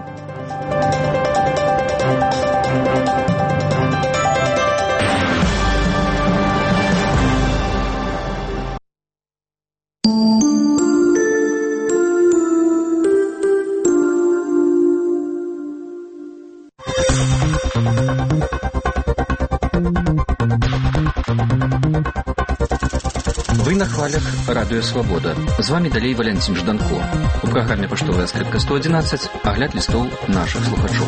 Вы на хвалях Радыё Свабода. З вами далей Валянцін Жданко. У праграме «Паштовая скрытка 111» агляд лістоў нашых слухачоў.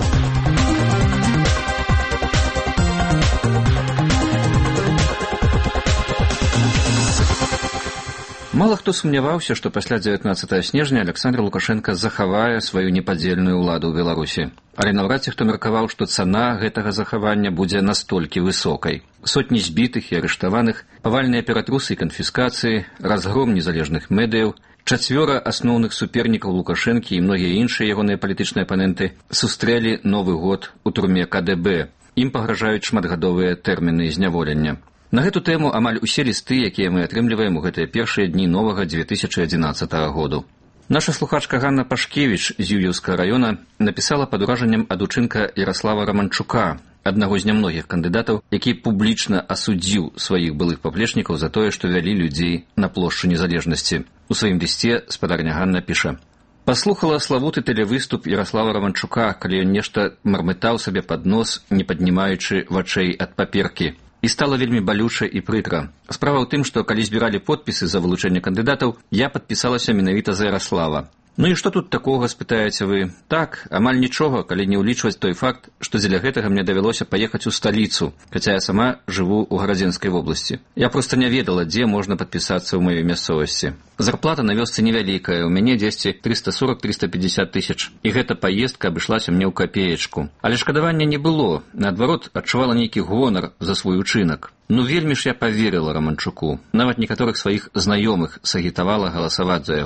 Мало хто сумняваўся, што пасля 19 снежня Александр Лукашенко захавае сваю непадзельную ўладу ў Беларусі. Але наўрад ці хто меркаваў, што цана гэтага захавання будзе настолькі высокай. Сотні збітых і арыштаваных, павальныя ператрусы і канфіскацыі, разгром незалежных медыяў, 4 асноўных супернікаў Лукашэнкі і многія іншыя ягоныя палітычныя апаненты сустрэлі Новы год у турме КДБ. Ім пагражаюць шматгадовыя тэрміны зняволення. На гэту тэму амаль усе лісты, якія мы атрымліваем у гэтыя першыя дні новага 2011 году. Наша слухачка Ганна Пашкевіч з Юўеўскага раёна напісала пад уражаннем ад учынка Яраслава Романчука, аднаго з нямногіх кандыдатаў, які публічна асудзіў сваіх былых паплечнікаў за тое, што вялі людзей на плошчу незалежнасці. У сваім лісце спадарня Ганна піша: «Паслухала славуты тэлевыступ Яраслава Романчука, калі ён нешта мармытаў сабе пад нос, не паднімаючы вачэй ад паперкі. І стала вельмі балюча і прыкра. Справа ў тым, што калі збіралі подпісы за вылучэнне кандыдатаў, я падпісалася менавіта за Яраслава. Ну і што тут такога, спытаеце вы? Так, амаль нічога, калі не ўлічваць той факт, што дзеля гэтага мне давялося паехаць у сталіцу, хаця я сама жыву ў Гарадзенскай вобласці. Я проста не ведала, дзе можна падпісацца ў маёй мясцовасці. Зарплата на вёсцы невялікая, у мяне дзесьці 340-350 тысяч, і гэта паездка абышлася мне ў капеечку. Але шкадавання не было, наадварот, адчувала нейкі гонар за свой учынак. Ну вельмі ж я паверыла Романчуку, нават некаторых сваіх знаёмых сагітавала галасаваць за яго.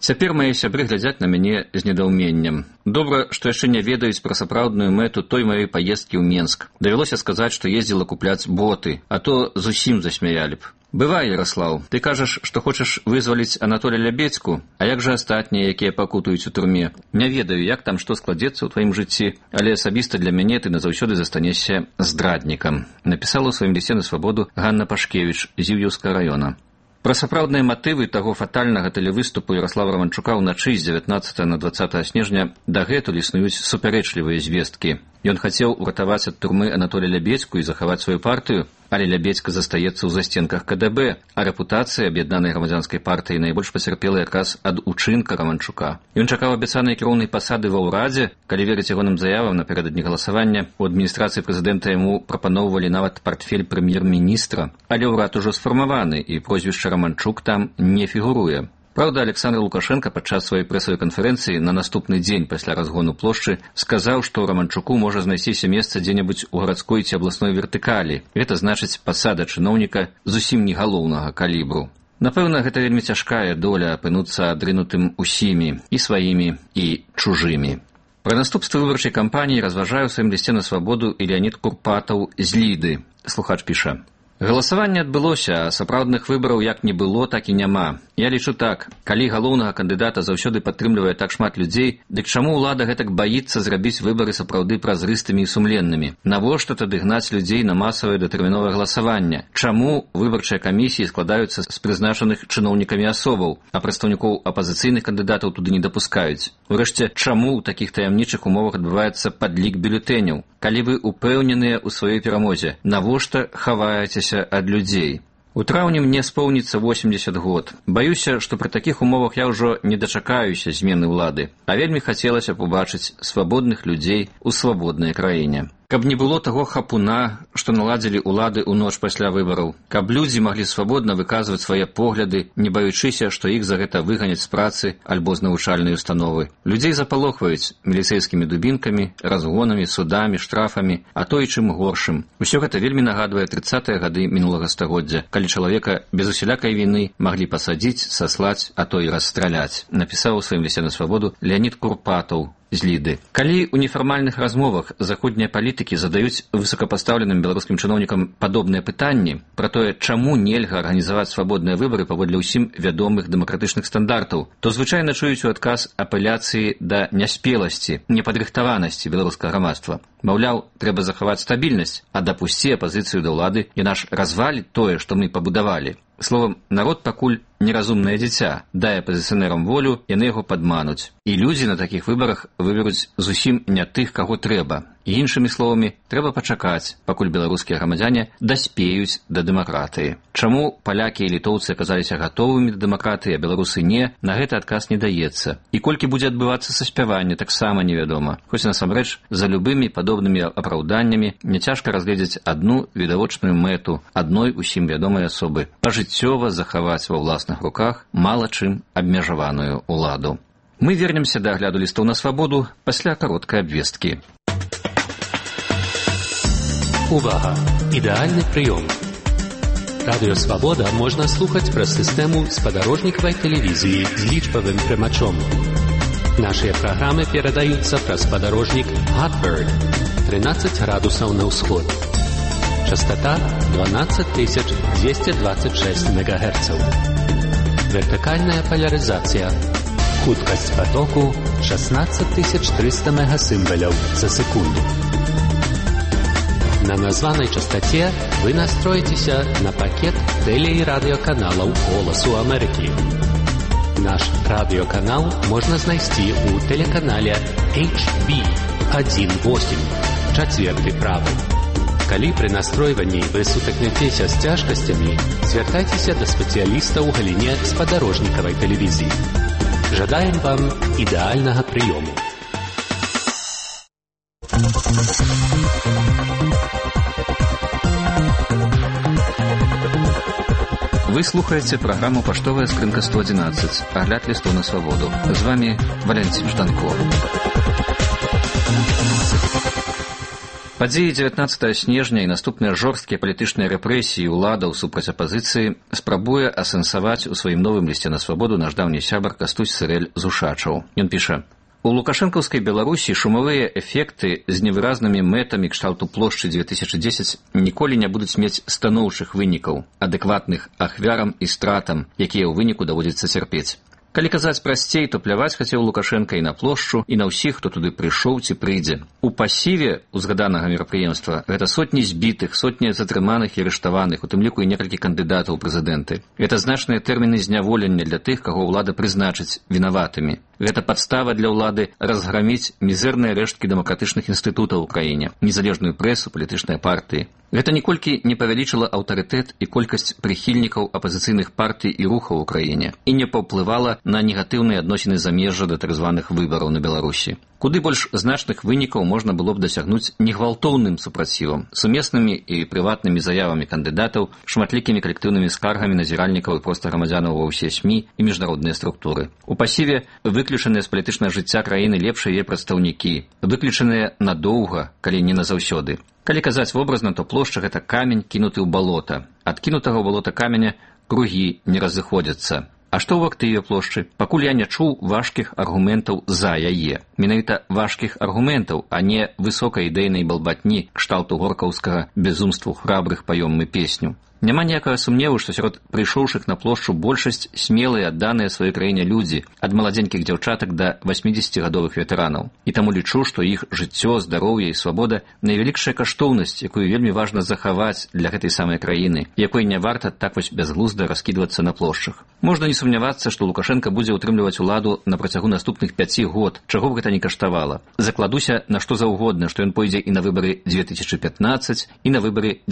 Цяпер мае сябры глядзяць на мяне з недаўменнем. Добра, што яшчэ не ведаюць пра сапраўдную мэту той маёй паездкі ў Менск. Давялося сказаць, што ездзіла купляць боты, а то зусім засмяялі б. Бывай, Ярослаў, ты кажаш, што хочаш вызваліць Анатолія Лябедзьку, а як жа астатнія, якія пакутуюць у турме? Не ведаю, як там што складзецца ў тваім жыцці, але асабіста для мяне ты назаўсёды застанешся здраднікам. Напісала ў сваім лісце на свабоду Ганна Пашкевіч з Зіўеўскага раёна. Пра сапраўдныя матывы таго фатальнага тэлевыступу Ярослава Романчука ўначы з 19 на 20 снежня дагэтуль існуюць супярэчлівыя звесткі. Ён хацеў уратаваць ад турмы Анатолія Лябедзьку і захаваць сваю партыю, але Лябедзька застаецца ў застенках КДБ, а рэпутацыя аб'яднанай грамадзянскай партыі найбольш пацярпела якраз ад учынка Романчука. Ён чакаў абяцанай кіроўнай пасады ва ўрадзе, калі верыць ягоным заявам напярэдадні галасавання, у адміністрацыі прэзідэнта яму прапаноўвалі нават партфель прэм'ер-міністра, але ўрад ужо сфармаваны, і прозвішча Романчук там не фігуруе. Праўда, Александр Лукашенко падчас сваёй прэсавай канферэнцыі на наступны дзень пасля разгону плошчы сказаў, што Романчуку можа знайсціся месца дзе-небудзь у гарадской ці абласной вертыкалі. Гэта значыць пасада чыноўніка зусім не галоўнага калібру. Напэўна, гэта вельмі цяжкая доля апынуцца адрынутым усімі, і сваімі, і чужымі. Пра наступствы выбарчай кампаніі разважае ў сваім лісце на свабоду і Леонід Курпатаў з Ліды. Слухач піша: Галасаванне адбылося, а сапраўдных выбараў як не было, так і няма. Я лічу так, калі галоўнага кандыдата заўсёды падтрымлівае так шмат людзей, дык чаму ўлада гэтак баіцца зрабіць выбары сапраўды празрыстымі і сумленнымі? Навошта тады гнаць людзей на масавае датэрміновае галасаванне? Чаму выбарчыя камісіі складаюцца з прызначаных чыноўнікамі асобаў, а прадстаўнікоў апазіцыйных кандыдатаў туды не дапускаюць? Урэшце, чаму ў такіх таямнічых умовах адбываецца падлік бюлетэняў? Калі вы упэўненыя ў сваёй перамозе, навошта хаваецеся ад людзей? У траўні мне споўніцца 80 год. Баюся, што пры такіх умовах я ўжо не дачакаюся змены ўлады, а вельмі хацелася побачыць свабодных людзей у свабоднай краіне. Каб не было таго хапуна, што наладзілі ўлады ў ноч пасля выбараў, каб людзі маглі свабодна выказваць свае погляды, не баючыся, што іх за гэта выганяць з працы альбо з навучальнай установы. Людзей запалохваюць міліцэйскімі дубінкамі, разгонамі, судамі, штрафамі, а то і чым горшым. Усё гэта вельмі нагадвае 30-е гады мінулага стагоддзя, калі чалавека без усялякай віны маглі пасадзіць, саслаць, а то і расстраляць, напісаў у сваім лісце на свабоду Леонід Курпатаў з Ліды. Калі ў нефармальных размовах заходнія палітыкі задаюць высокапастаўленым беларускім чыноўнікам падобныя пытанні пра тое, чаму нельга арганізаваць свабодныя выбары паводле ўсім вядомых дэмакратычных стандартаў, то звычайна чуюць у адказ апеляцыі да няспеласці, непадрыхтаванасці беларускага грамадства. Маўляў, трэба захаваць стабільнасць, а дапусці апазіцыю да ўлады, яна ж разваліць тое, што мы пабудавалі. Словам, народ пакуль неразумнае дзіця, дае апазіцыянерам волю, яны яго падмануць. І людзі на такіх выбарах выберуць зусім не тых, каго трэба. І іншымі словамі, трэба пачакаць, пакуль беларускія грамадзяне даспеюць да дэмакратыі. Чаму палякі і літоўцы аказаліся гатовымі да дэмакратыі, а беларусы не, на гэты адказ не даецца. І колькі будзе адбывацца саспяванне, таксама невядома. Хоць насамрэч, за любымі падобнымі апраўданнямі няцяжка разгледзець адну відавочную мэту адной усім вядомай асобы – пажыццёва захаваць ва ўласных руках мала чым абмежаваную ўладу. Мы вернемся да агляду лістоў на свабоду пасля кароткай абвесткі. Увага! Ідэальны прыём. Радыё Свабода можна слухаць праз сістэму спадарожнікавай тэлевізіі з лічбавым прымачом. Нашыя праграмы перадаюцца праз спадарожнік Hotbird 13 градусаў на ўсход. Частота 12226 МГц. Вертыкальная поляризация. Хуткость потоку 16300 мегасимволів за секунду. На названной частоте вы настроитесь на пакет теле- и радиоканалов «Голосу Америки». Наш радиоканал можно знайсці у телеканале HB18, четвертый правый. Калі пры настройванні вы сутыкнецеся з цяжкасцямі, звяртайцеся да спецыяліста ў галіне спадарожнікавай тэлевізіі. Жадаем вам ідэальнага прыёму. Вы слухаеце праграму «Паштовая скрынка 111», агляд лістоў на свабоду. З вами Валентин Жданко. Падзеі 19 снежня і наступныя жорсткія палітычныя рэпрэсіі ўладаў супраць апазіцыі спрабуе асэнсаваць у сваім новым лісце на свабоду наш даўні сябар Кастусь Сырэль Зушачаў. Ён піша: у лукашэнкаўскай Беларусі шумавыя эфекты з невыразнымі мэтамі кшталту плошчы 2010 ніколі не будуць мець станоўчых вынікаў, адэкватных ахвярам і стратам, якія ў выніку даводзіцца цярпець. Калі казаць прасцей, то пляваць хацеў Лукашенка і на плошчу, і на ўсіх, хто туды прыйшоў ці прыйдзе. У пасіве узгаданага мерапрыемства гэта сотні збітых, сотні затрыманых і арыштаваных, у тым ліку і некалькі кандыдатаў у прэзідэнты. Гэта значныя тэрміны зняволення для тых, каго ўлада прызначыць вінаватымі. Гэта падстава для ўлады разграміць мізэрныя рэшткі дэмакратычных інстытутаў у краіне, незалежную прэсу, палітычныя партыі. Гэта ніколькі не павялічыла аўтарытэт і колькасць прыхільнікаў апазіцыйных партый і рухаў у краіне і не паўплывала на негатыўныя адносіны замежжа да так званых выбараў на Беларусі. Куды больш значных вынікаў можна было б дасягнуць негвалтоўным супрацівам, сумеснымі і прыватнымі заявамі кандыдатаў, шматлікімі калектыўнымі скаргамі назіральнікаў і проста грамадзянаў ва ўсе СМІ і міжнародныя структуры. У пасіве выключаныя з палітычнага жыцця краіны лепшыя яе прадстаўнікі, выключаныя надоўга, калі не назаўсёды. Калі казаць вобразна, то плошча гэта камень, кінуты ў балота. Ад кінутага ў балота каменя кругі не разыходзяцца. А што ў актыве плошчы? Пакуль я не чуў важкіх аргументаў за яе. Менавіта важкіх аргументаў, а не высокай ідэйнай балбатні кшталту горкаўскага безумству храбрых паём мы песню. Няма ніякага сумневу, што сярод прыйшоўшых на плошчу большасць смелыя, адданыя сваёй краіне людзі, ад маладзенькіх дзяўчатак да 80гадовых ветэранаў. І таму лічу, што іх жыццё, здароўе і свабода найвялікшая каштоўнасць, якую вельмі важна захаваць для гэтай самай краіны, якой не варта так вось бязглузда раскідвацца на плошчах. Можна не сумнявацца, што Лукашенка будзе ўтрымліваць уладу на працягу наступных 5 год, чаго б гэта не каштавала. Закладуся на што заўгодна, што ён пойдзе і на выбары 2015, і на выбары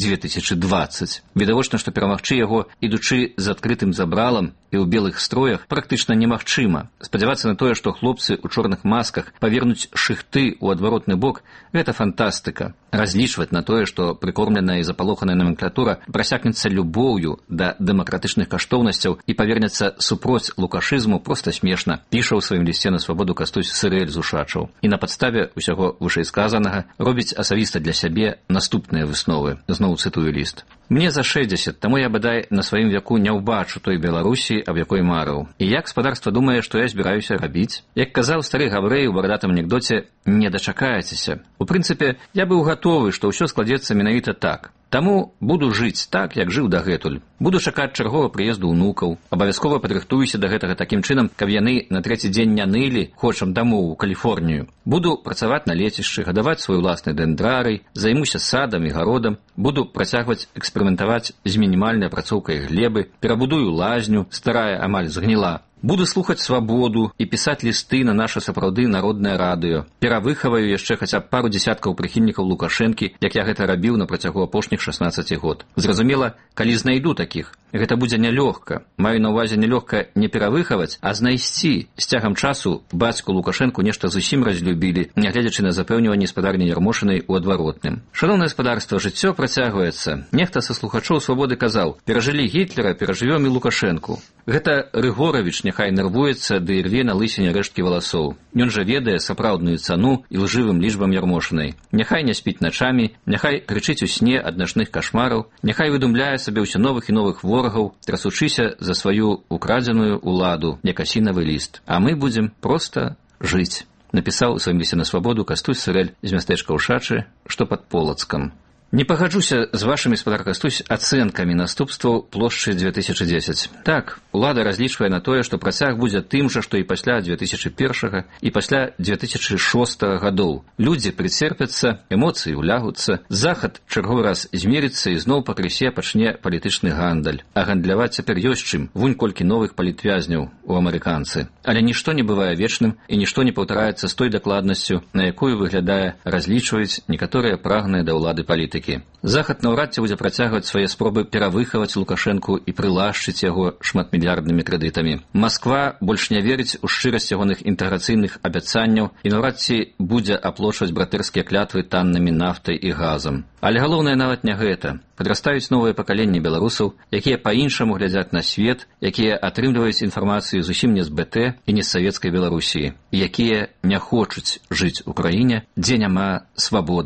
2020. Відавочна, што перамагчы яго, ідучы з адкрытым забралам і ў белых строях, практычна немагчыма. Спадзявацца на тое, што хлопцы ў чорных масках павернуць шыхты ў адваротны бок, гэта фантастыка. Разлічваць на тое, што прыкормленая і запалоханая номенклатура прасякнецца любоўю да дэмакратычных каштоўнасцяў і павернецца супроць лукашызму, проста смешна, піша ў сваім лісце на свабоду Кастусь Сырэль Зушачаў. І на падставе ўсяго вышэйсказанага робіць асабіста для сябе наступныя высновы. Зноў цытую ліст. Мне за 60, таму я, бадай, на сваім вяку не ўбачу той Беларусі, аб якой марыў. І як гаспадарства думае, што я збіраюся рабіць? Як казаў стары габрэй у барадатым анекдоце, не дачакаецеся. У прынцыпе, я быў гатовы, што ўсё складзецца менавіта так. Таму буду жыць так, як жыў дагэтуль. Буду чакаць чарговага прыезду ўнукаў. Абавязкова падрыхтуюся да гэтага такім чынам, каб яны на 3-й дзень не нылі, хочам дамоў у Каліфорнію. Буду працаваць на лецішчы, гадаваць свой уласны дэндрарый, займуся садам і гародам, буду працягваць эксперыментаваць з мінімальнай апрацоўкай глебы, перабудую лазню, старая амаль згніла. Буду слухаць свабоду і пісаць лісты на наша сапраўды народнае радыё. Перавыхаваю яшчэ хаця б пару дзесяткаў прыхільнікаў Лукашэнкі, як я гэта рабіў на працягу апошніх 16 год. Зразумела, калі знайду такіх, гэта будзе нялёгка. Маю на ўвазе нялёгка не перавыхаваць, а знайсці. З цягам часу бацьку Лукашэнку нешта зусім разлюбілі, нягледзячы на запэўніванне спадарні Ярмошынай у адваротным. Шаноўнае гаспадарства, жыццё працягваецца. Нехта са слухачоў свабоды казаў: перажылі Гітлера, перажывём і Лукашэнку. Гэта Рыгоравіч няхай нервуецца ды рве на лысіне рэшткі валасоў. Ён жа ведае сапраўдную цану і лжывым лічбам Ярмошынай. Няхай не спіць начамі, няхай крычыць у сне ад начных кашмараў, няхай выдумляе сабе ўсё новых і новых ворагаў, трасучыся за сваю украдзеную уладу, як асінавы ліст. А мы будзем проста жыць. Напісаў у сваім лісце на свабоду Кастусь Сырэль з мястэчка Ушачы, што пад Полацкам. Не пагаджуся з вашымі, спадар Кастусь, ацэнкамі наступстваў плошчы 2010. Так, улада разлічвае на тое, што працяг будзе тым жа, што і пасля 2001 і пасля 2006 гадоў. Людзі прыцерпяцца, эмоцыі ўлягуцца, захад чарговы раз змерыцца і зноў пакрысе пачне палітычны гандаль. А гандляваць цяпер ёсць чым, вунь колькі новых палітвязняў у амерыканцы. Але нішто не бывае вечным і нішто не паўтараецца з той дакладнасцю, на якую, выглядае, разлічваюць некаторыя прагныя да ўлады палітыкі. Захад наўрад ці будзе працягваць свае спробы перавыхаваць Лукашэнку і прылашчыць яго шматмільярднымі крэдытамі. Масква больш не верыць у шчырасць ягоных інтэграцыйных абяцанняў і наўрад ці будзе аплочваць братэрскія клятвы таннымі нафтай і газам. Але галоўнае нават не гэта. Падрастаюць новыя пакаленні беларусаў, якія па-іншаму глядзяць на свет, якія атрымліваюць інфармацыю зусім не з БТ і не з савецкай Беларусі, якія не хочуць жыць у краіне, дзе няма свабоды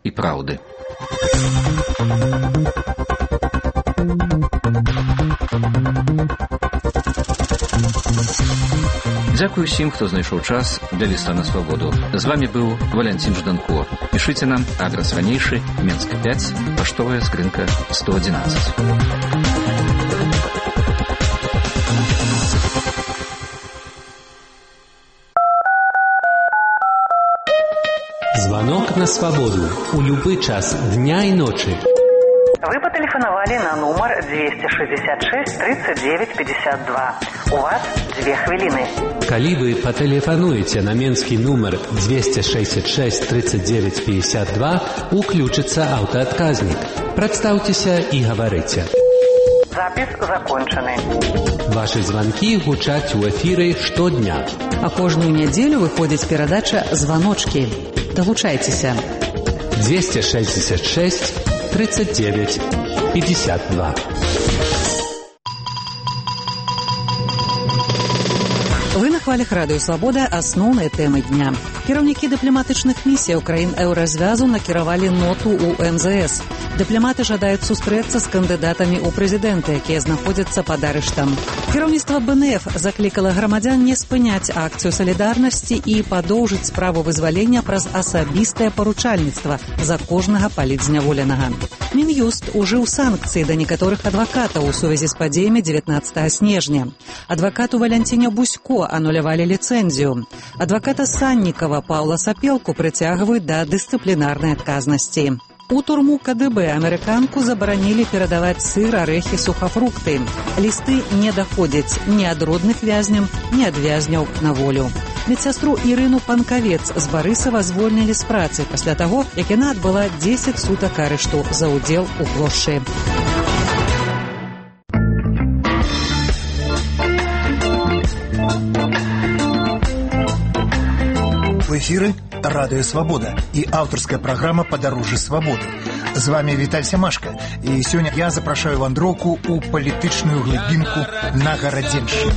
і праўды. Дзякую усім, хто знайшоў час для ліста на свабоду. З вами быў Валянцін Жданко. Пішыце нам, адрас ранейшы, Менска 5, паштовая скрынка 111. Звонок на свободу. У любой час дня и ночи. Вы потелефоновали на номер 266 39 52. У вас 2 хвилины. Калі вы патэлефануеце на менскі нумар 266 39 52, уключыцца аўтаадказнік. Прадстаўцеся і гаварыце. Запись закончены. Ваши звонки гучаць у эфіры штодня. А кожную нядзелю выходзіць перадача «Званочкі». Долучайтеся. 266 39 52. Вы на хвалях радыё «Свабода» асноўныя тэмы дня. Кіраўнікі дыпламатычных місій краін еўразвязу накіравалі ноту ў МЗС. Дыпламаты жадаюць сустрэцца з кандыдатамі ў прэзідэнты, якія знаходзяцца пад арыштам. Кіраўніцтва БНФ заклікала грамадзян не спыняць акцыю салідарнасці і падоўжыць справу вызвалення праз асабістае паручальніцтва за кожнага палітзняволенага. Мін'юст ужыў санкцыі да некаторых адвакатаў у сувязі з падзеямі 19 снежня. Адвакату Валянціне Бусько анулявалі ліцэнзію. Адваката Саннікава Паўла Сапелку прыцягваюць да дысцыплінарнай адказнасці. У турму КДБ амерыканку забаранілі перадаваць сыр, арэхі, сухафрукты. Лісты не даходзяць ні ад родных вязняў, ні ад вязняў на волю. Медсястру Ірыну Панкавец з Барысава звольнілі з працы пасля таго, як яна адбыла 10 сутак арышту за ўдзел у плошчы. В эфиры «Радио Свобода» и авторская программа «Подорожье свободы». С вами Виталь Семашко. И сегодня я запрашаю вандроўку у палітычную глыбінку на Гарадзеншчыне.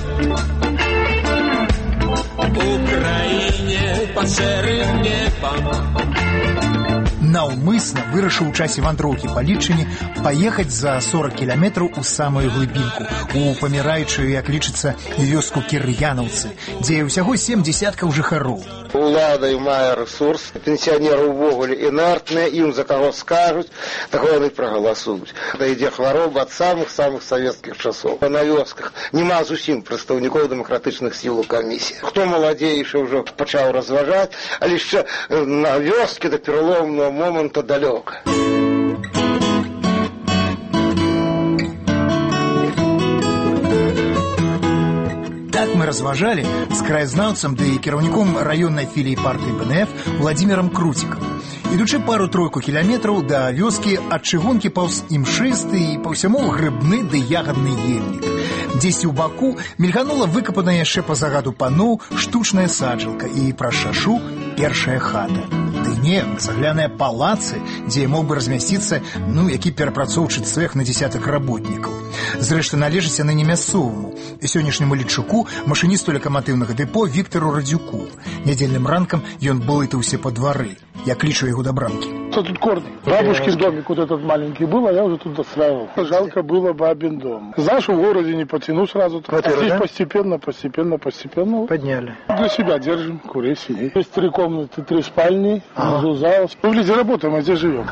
Украине под шэрым небом. Наўмысна вырашыў у часе вандроўкі па Лічыне паехаць за 40 кіламетраў у самую глыбінку, у паміраючую, як лічыцца, вёску Кір'янаўцы, дзе ўсяго 7 дзясяткаў жыхароў. Улада мае рэсурс, пенсіянеры ўвогуле інертныя, ім за каго скажуць, такое яны прагаласуюць. Да ідзе хвароба ад самых савецкіх часоў. На вёсках няма зусім прадстаўнікоў дэмакратычных сіл у камісіі. Хто маладзейшы ўжо пачаў разважаць, але яшчэ на вёскі да пераломнага момента далёка. Так мы разважали с краязнаўцам ды кіраўніком раённай філіі партыі БНФ Владимиром Крутиком. Ідучы пару-тройку кіламетраў да вёскі ад чыгункі паўз імшысты і па ўсяму грыбны ды ягадны ельнік. Дзесьці ў баку мільганула выкапаная яшчэ па загаду паноў штучная саджалка і праз шашу першая хата. Ды не, цагляныя палацы, дзе мог бы размясціцца, які перапрацоўчы цэх на дзесятак работнікаў. Зрэшты, належыць яны не мясцоваму. Сённяшняму лічуку, машыністу лакаматыўнага дэпо Віктору Радзюку. Нядзельным ранкам ён блытаўся па двары. Я клічу яго да брамкі. Тут корни. Бабушкин домик вот этот маленький был, а я уже тут достраивал. Жалко было бабин дом. Знаешь, в городе не потяну сразу. Здесь постепенно. Подняли. Для себя держим, курей, свиней. Есть 3 комнаты, 3 спальни, внизу зал. Мы вблизи работаем, а здесь живем.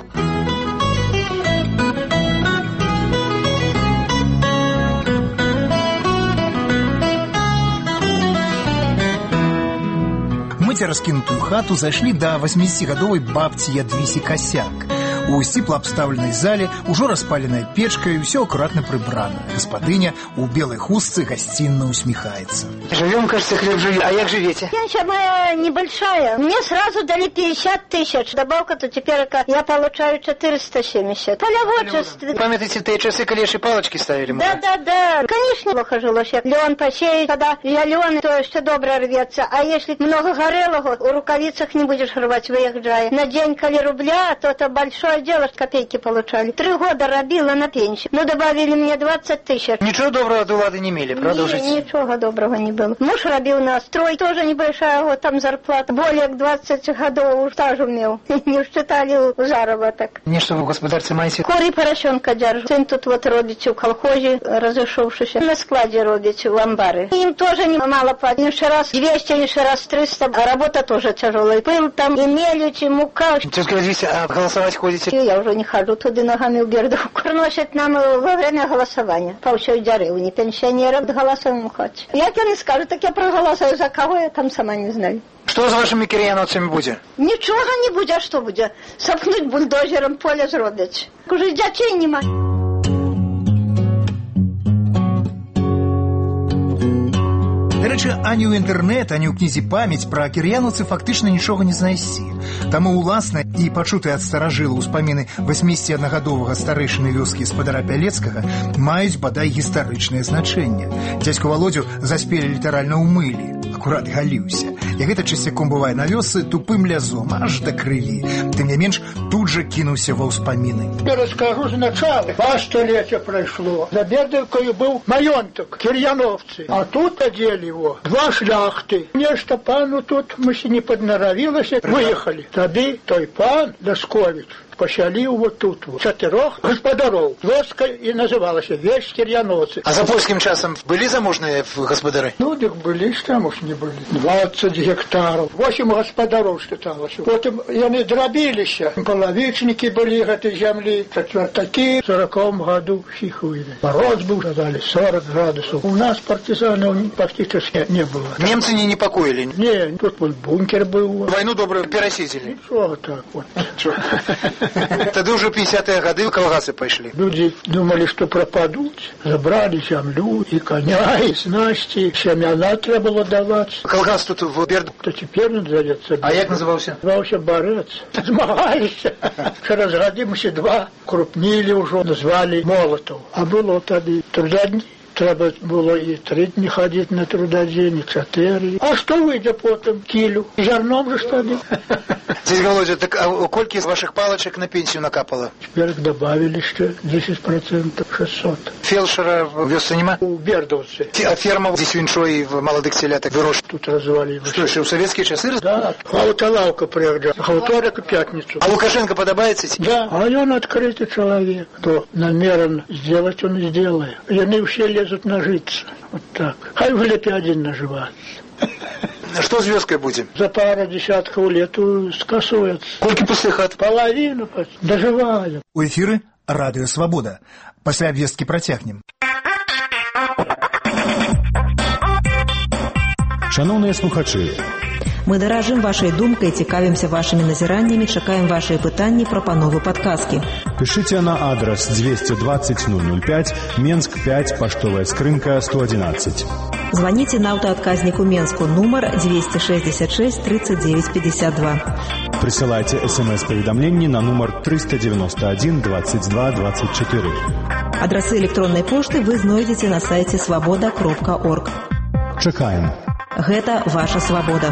Мы раскинутую хату зайшлі да 80-гадовай бабці Ядвісі Касяк. У сціпла абставленай зале ўжо распаленая печка і ўсё акуратна прыбрана. Гаспадыня у белой хустцы гостинно усмехается. Живем, кажется, хлеб живет. А як живете? Пенсия моя небольшая. Мне сразу дали 50 тысяч. Добавка-то теперь я получаю 470. Полеводчество. Памятаете, те часы, когда еще палочки ставили? Да. Конечно, плохо жилось. Лен посеять, когда лен, то все добро рвется. А если много горелого, в рукавицах не будешь рвать, выезжая. На день, коли рубля, то это большой другое дело, копейки получали. 3 года робила на пенсию. Ну, добавили мне 20 тысяч. Ничего доброго от улады не имели, правда? Ничего доброго не было. Муж робил на строй, тоже небольшая вот там зарплата. Более 20 годов стаж имел. Не считали заработок. Нечто в господарстве маете? Кури поросенка держу. Сын тут вот робит в колхозе, разошовшийся. На складе робит в амбары. Им тоже немало платят. Еще раз 200, еще раз 300. А работа тоже тяжелая. Пыл там, и мелочь, и мука. Тетка Лидия, а голосовать ходите? Я уже не хожу туди ногами в Бердовку. Приносять нам во время голосования. По всей деревне пенсионеров голосуем хоть. Як я не скажу, так я проголосую за кого, я там сама не знаю. Что з вашими кирияновцями буде? Нічого не буде, а що буде? Сапнуть бульдозером поле зробить. Уже дітей немає. До речі, ані ў інтэрнэт, ані ў кнізе памяць пра кір'яновцы фактычна нічога не знайсці. Таму уласна і пачутыя ад старажылаў успаміны 81-гадовага старэйшыны вёскі спадара Пялецкага маюць бадай гістарычнае значэнне. Дзядзьку Валодзю заспелі літаральна ў мылі, акурат галіўся. І гэта часцяком бывае на вёсцы тупым лязом, аж да крыві. Тым не менш, тут жа кінуўся ва ўспаміны. Я расскажу сначала. 2 столетия прошло. За Бердовкою был маёнток, кирьяновцы. А тут одели его 2 шляхты. Нечто пану тут, мы не подноровились, выехали. Тады той пан Даскович посялил вот тут вот 4 господаров. Вёска и называлась весь Кирьяновцы. А за польским часом были заможные господары? Ну, так были, там уж не были. 20 гектаров. 8 господаров считалось. Потом они дробились. Половичники были этой земли. Четвертаки в 40-м году всех вывели. Мороз был, сказали, 40 градусов. У нас партизанов практически не было. Немцы не непокоили? Не, тут вот бункер был. Войну добрую пересидели? Ничего так вот. Тогда уже 50-е годы колгасы пошли. Люди думали, что пропадут. Забрали землю и коня, и снасти. Семена треба было давать. Колгас тут в Бердовку? То теперь назовется. А як назывался? Назывался Борец. Змагались. Через годы мы 2 крупнили уже, назвали Молотов. А было тогда трудодни. Треба було і 3 дні ходити на трудодень, і 4. А що вийде потім? Кілю. Зерном же тоді. Дядя Володя, так а кольки из ваших палочек на пенсию накапало? Теперь добавили еще 10%, 600. Фельдшера в вёсце нема? У Бердовцы. А ферма здесь виншой в молодых теляток вырос? Тут развалили. Что, еще в советские часы? Да. Халталавка приезжала. Вторник и пятницу. А Лукашенко подобается? Да. А он открытый человек. Кто намерен сделать, он и сделает. И они все лезут нажиться. Вот так. Хай в Олимпиаде наживают. Что с вёской будем? За пару десятков лет скасуется. Кольки пустых хат? Половину доживаем. У эфіры Радыё Свабода. Пасля абвесткі працягнем. Шановныя слухачы, мы даражым вашай думкай, цікавімся вашымі назіраннямі, чакаем вашыя пытанні, прапановы, падказкі. Пишите на адрес 220 005, Менск 5, поштовая скрынка 111. Звоните на аўтаадказніку Менску, нумар 266 39 52. Присылайте СМС-поведомление на номер 391 22 24. Адрасы электронной пошты вы знойдзеце на сайте свобода.орг. Чакаем. Гэта ваша свабода.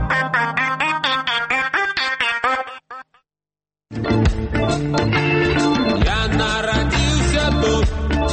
Я нарадзіўся тут.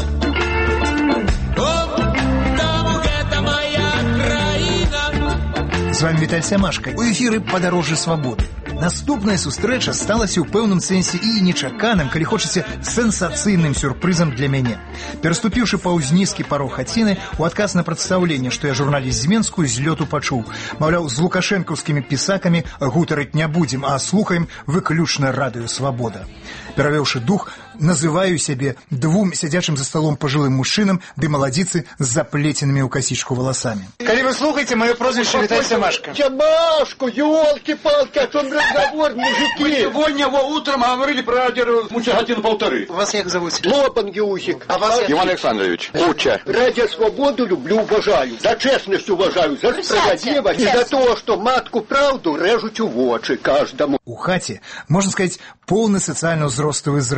Таму гэта моя краіна. З вами Віталь Сямашка. У эфіры «Падарожжа свабоды». Наступная сустрэча сталася ў пэўным сэнсе і нечаканым, калі хочаце, сенсацыйным сюрпрызам для мяне. Пераступіўшы паўз нізкі парог хаціны, у адказ на прадстаўленне, што я журналіст з Менску, з лёту пачуў. Маўляў, з лукашэнкаўскімі пісакамі гутарыць не будзем, а слухаем выключна Радыё Свабода. Перавёўшы дух, называю сябе 2 сядзячым за сталом пажылым мужчынам ды маладзіцы з заплеценымі ў касічку валасамі. Калі вы слухаеце, маё прозвішча Віталь Сямашка. Сямашку, ёлки-палки, о чем разговор, мужики? Мы сегодня утром говорили про радио часу полторы. Вас як зовут? Лопан Геухик. А вас Иван Александрович. Куча. Радио Свободу люблю, уважаю. За честность уважаю, за справедливость. И за то, что матку правду режут у вочы каждому. У хаце, можна сказаць, поўны сацыяльна-ўзростовы зрэз.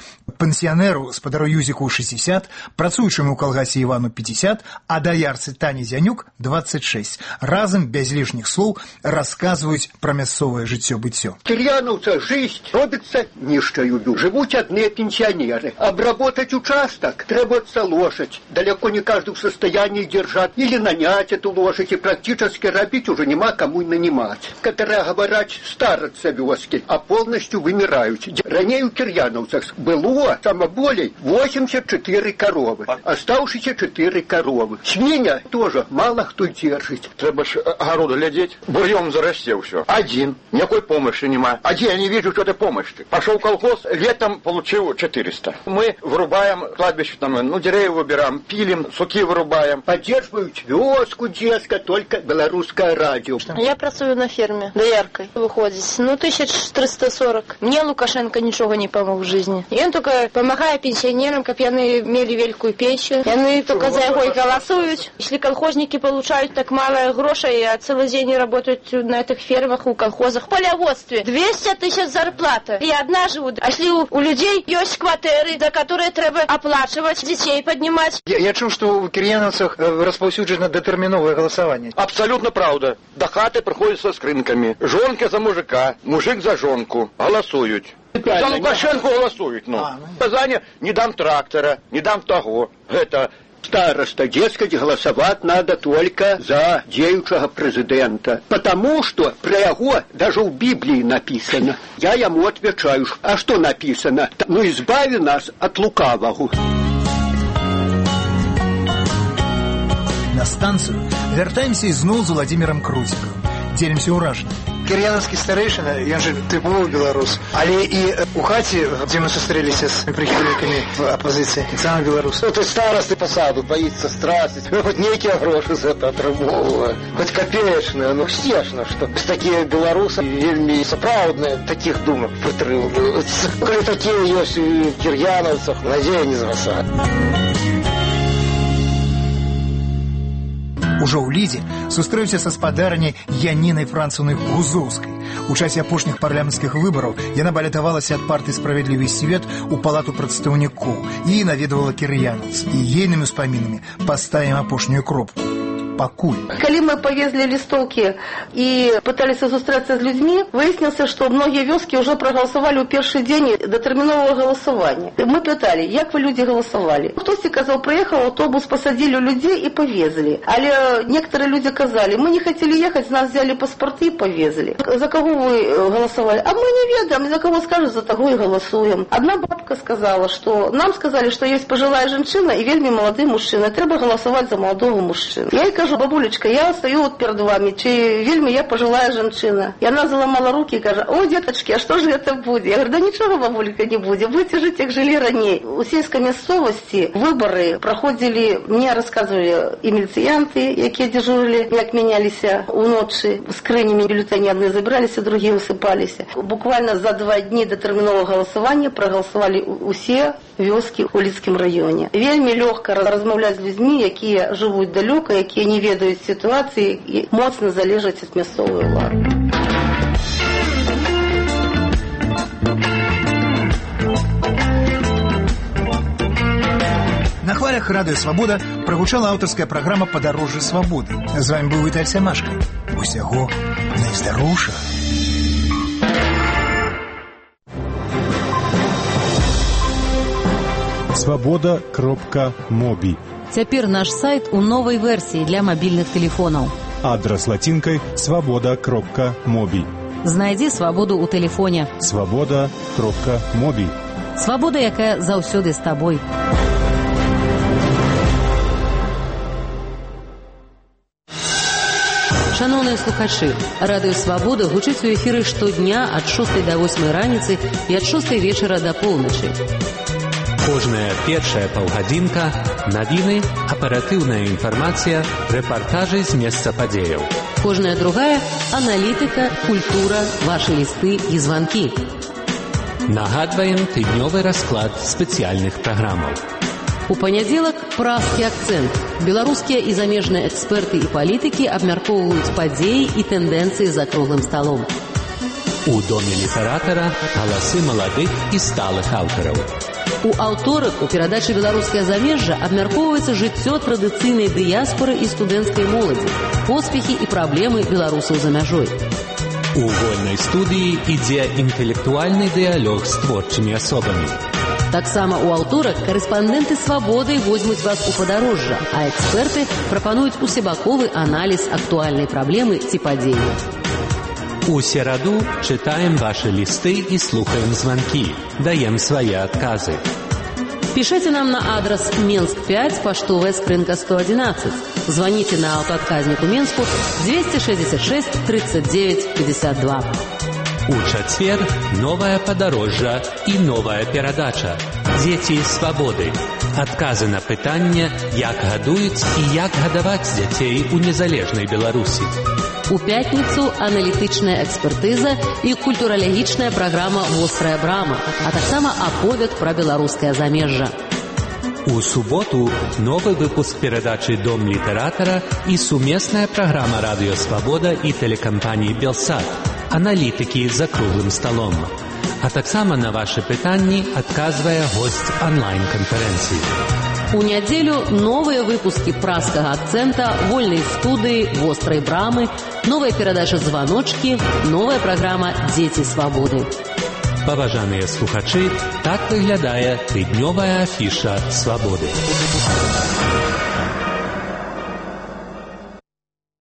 Пенсіянеру спадару Юзіку 60, працуючаму ў калгасе Івану 50, а даярцы Тані Зянюк 26. Разам, без лішніх слоў, расказваюць пра мясцовае жыццё-быццё. Кирьяновца жизнь робится нищою. Живут одни пенсионеры. Обработать участок требуется лошадь. Далеко не каждый в состоянии держать или нанять эту лошадь. И практически робить уже нема кому нанимать. Которые говорят, старятся вёски, а полностью вымирают. Ранее у кирьяновцев было самоболей 84 коровы. Оставшиеся 4 коровы. Свинья тоже мало кто держит. Треба ж огороду глядеть. Бурьем зарастел все. Один. Никакой помощи нема. Один, я не вижу что-то помощи. Пошел в колхоз, летом получил 400. Мы вырубаем кладбище, там, деревья выбираем, пилим, суки вырубаем. Поддерживают вёску, дескать, только белорусское радио. Я працую на ферме, дояркой выходит. 1340. Мне Лукашенко ничего не помог в жизни. И он только помогает пенсионерам, как яны имели великую пенсию. Яны только за его и голосуют. Если колхозники получают так мало грошей, а целый день работают на этих фермах, у колхозах, в полеводстве, 200 тысяч зарплата. И одна живут. А если у людей есть квартиры, за которые треба оплачивать, детей поднимать. Я чув, что в кирьяновцах распаўсюджено датэрміновае галасаванне. Абсолютно правда. До хаты приходят со скрынками. Жонка за мужика, мужик за жонку. Голосуют. За Лукашенко голосуют. Казани не дам трактора, не дам того. Это... Староста, дескать, голосовать надо только за деючего президента. Потому что про его даже в Библии написано. Я ему отвечаю, а что написано? Избави нас от лукавого. На станцыю вяртаемся ізноў з Владимиром Крутиком. Дзелімся ўражаннем. Кирьяновский старейшина, ён же тыповый белорус. Але и у хаце, где мы сустрелись с прихильниками оппозиции, сам белорус. Вот и старосты посаду боится страстить. Хоть некие гроши за это отрабовывают. Хоть копеечные, но стешно, что такие белорусы вельми сапраўдные таких думок прытрымліваюцца. Коли такие есть у кирьяновцев, надея не зрасать. Ужо ў Лідзе сустрэўся са спадарняй Янінай Францаўнай Гузоўскай. У часе апошніх парламенцкіх выбараў яна балятавалася ад партыі «Справядлівы свет» у палату прадстаўнікоў і наведвала кір'янаўц. І ейнымі ўспамінамі паставім апошнюю кропку. Пакуль. Когда мы повезли листовки и пытались зустріцца с людьми, выяснилось, что многие вёски уже проголосовали в первый день детерминового голосования. Мы питали, как вы люди голосовали. Кто-то сказал, приехал автобус, посадили людей и повезли. Але некоторые люди сказали, мы не хотели ехать, нас взяли паспорты и повезли. За кого вы голосовали? А мы не ведаем, за кого скажут, за того и голосуем. Одна бабка сказала, что нам сказали, что есть пожилая женщина и вельми молодой мужчина. Треба голосовать за молодого мужчину. Я ей кажу, бабулечка, я стою вот перед вами, чи вельми я пожилая женщина. И она заломала руки и каже, о, деточки, а что же это будет? Я говорю, да ничего, бабулька, не будет. Будете жить, як жили ранее. У сельской местности выборы проходили, мне рассказывали и милициянты, які дежурили, як менялись уночі, скринями бюллетени одни забирались, а другие высыпались. Буквально за 2 дні до термінового голосування проголосували усі вёски у Лідскім районе. Вельми легко розмовляти з людьми, які живуть далеко, які не ведають ситуації і моцно залежать від місцевої влади. На хвалях Радио Свобода прогучала авторская программа «Подорожжя свободы». З вами был Віталь Семашко. Усяго найздароўшага. Свобода.моби. Цяпер наш сайт у новай версіі для мабільных тэлефонаў. Адрас латинкой свобода.моби. Знайдзі свабоду ў тэлефоне. Свобода.моби. Свабода, якая заўсёды з табой. Шановныя слухачы, Радыё Свабода гучыць у эфіры штодня ад 6 до 8 раніцы і ад 6 вечара до полночы. Кожная першая паўгадзінка, навіны, аператыўная інфармацыя, рэпартажы з месца падзеяў. Кожная другая – аналітыка, культура, вашы лісты і званкі. Нагадваем тыднёвы расклад спецыяльных праграмаў. У панядзелак празкі акцэнт. Беларускія і замежныя эксперты і палітыкі абмяркоўваюць падзеі і тэндэнцыі за круглым сталом. У доме літаратара галасы маладых і сталых аўтараў. У аўторак у перадачы «Беларускае замежжа» абмяркоўваецца жыццё традыцыйнай дыяспоры і студэнцкай моладзі, поспехі і праблемы беларусаў за мяжой. У вольнай студыі ідзе інтэлектуальны дыялог з творчымі асобамі. Таксама ў аўторак карэспандэнты «Свабоды» возьмуць вас у падарожжа, а эксперты прапануюць усебаковы аналіз актуальнай праблемы ці падзеі. У сераду чытаем ваши листы и слухаем звонки. Даем свои отказы. Пишите нам на адрес Менск-5, поштовая скрынка 111. Звоните на аўтаадказніку Менску 266 39 52. У чацвер новая падарожжа и новая перадача. Дзеці свабоды. Адказы на пытанне, як гадуюць і як гадаваць дзяцей у незалежнай Беларусі. У пятніцу аналітычная экспертыза і культуралагічная праграма «Вострая брама», а таксама аповед пра беларускае замежжа. У суботу новы выпуск перадачы «Дом літаратара» і сумесная праграма «Радыё Свабода» і тэлекампаніі «Белсат». Аналітыкі за круглым сталом. А таксама на ваши пытанні адказвае госць онлайн-канферэнцыі. У нядзелю новыя выпускі праскага акцэнта, вольнай студыі, вострай брамы, новая перадача «Званочкі», новая праграма «Дзеці свабоды». Паважаныя слухачы, так выглядае тыднёвая афіша «Свабоды».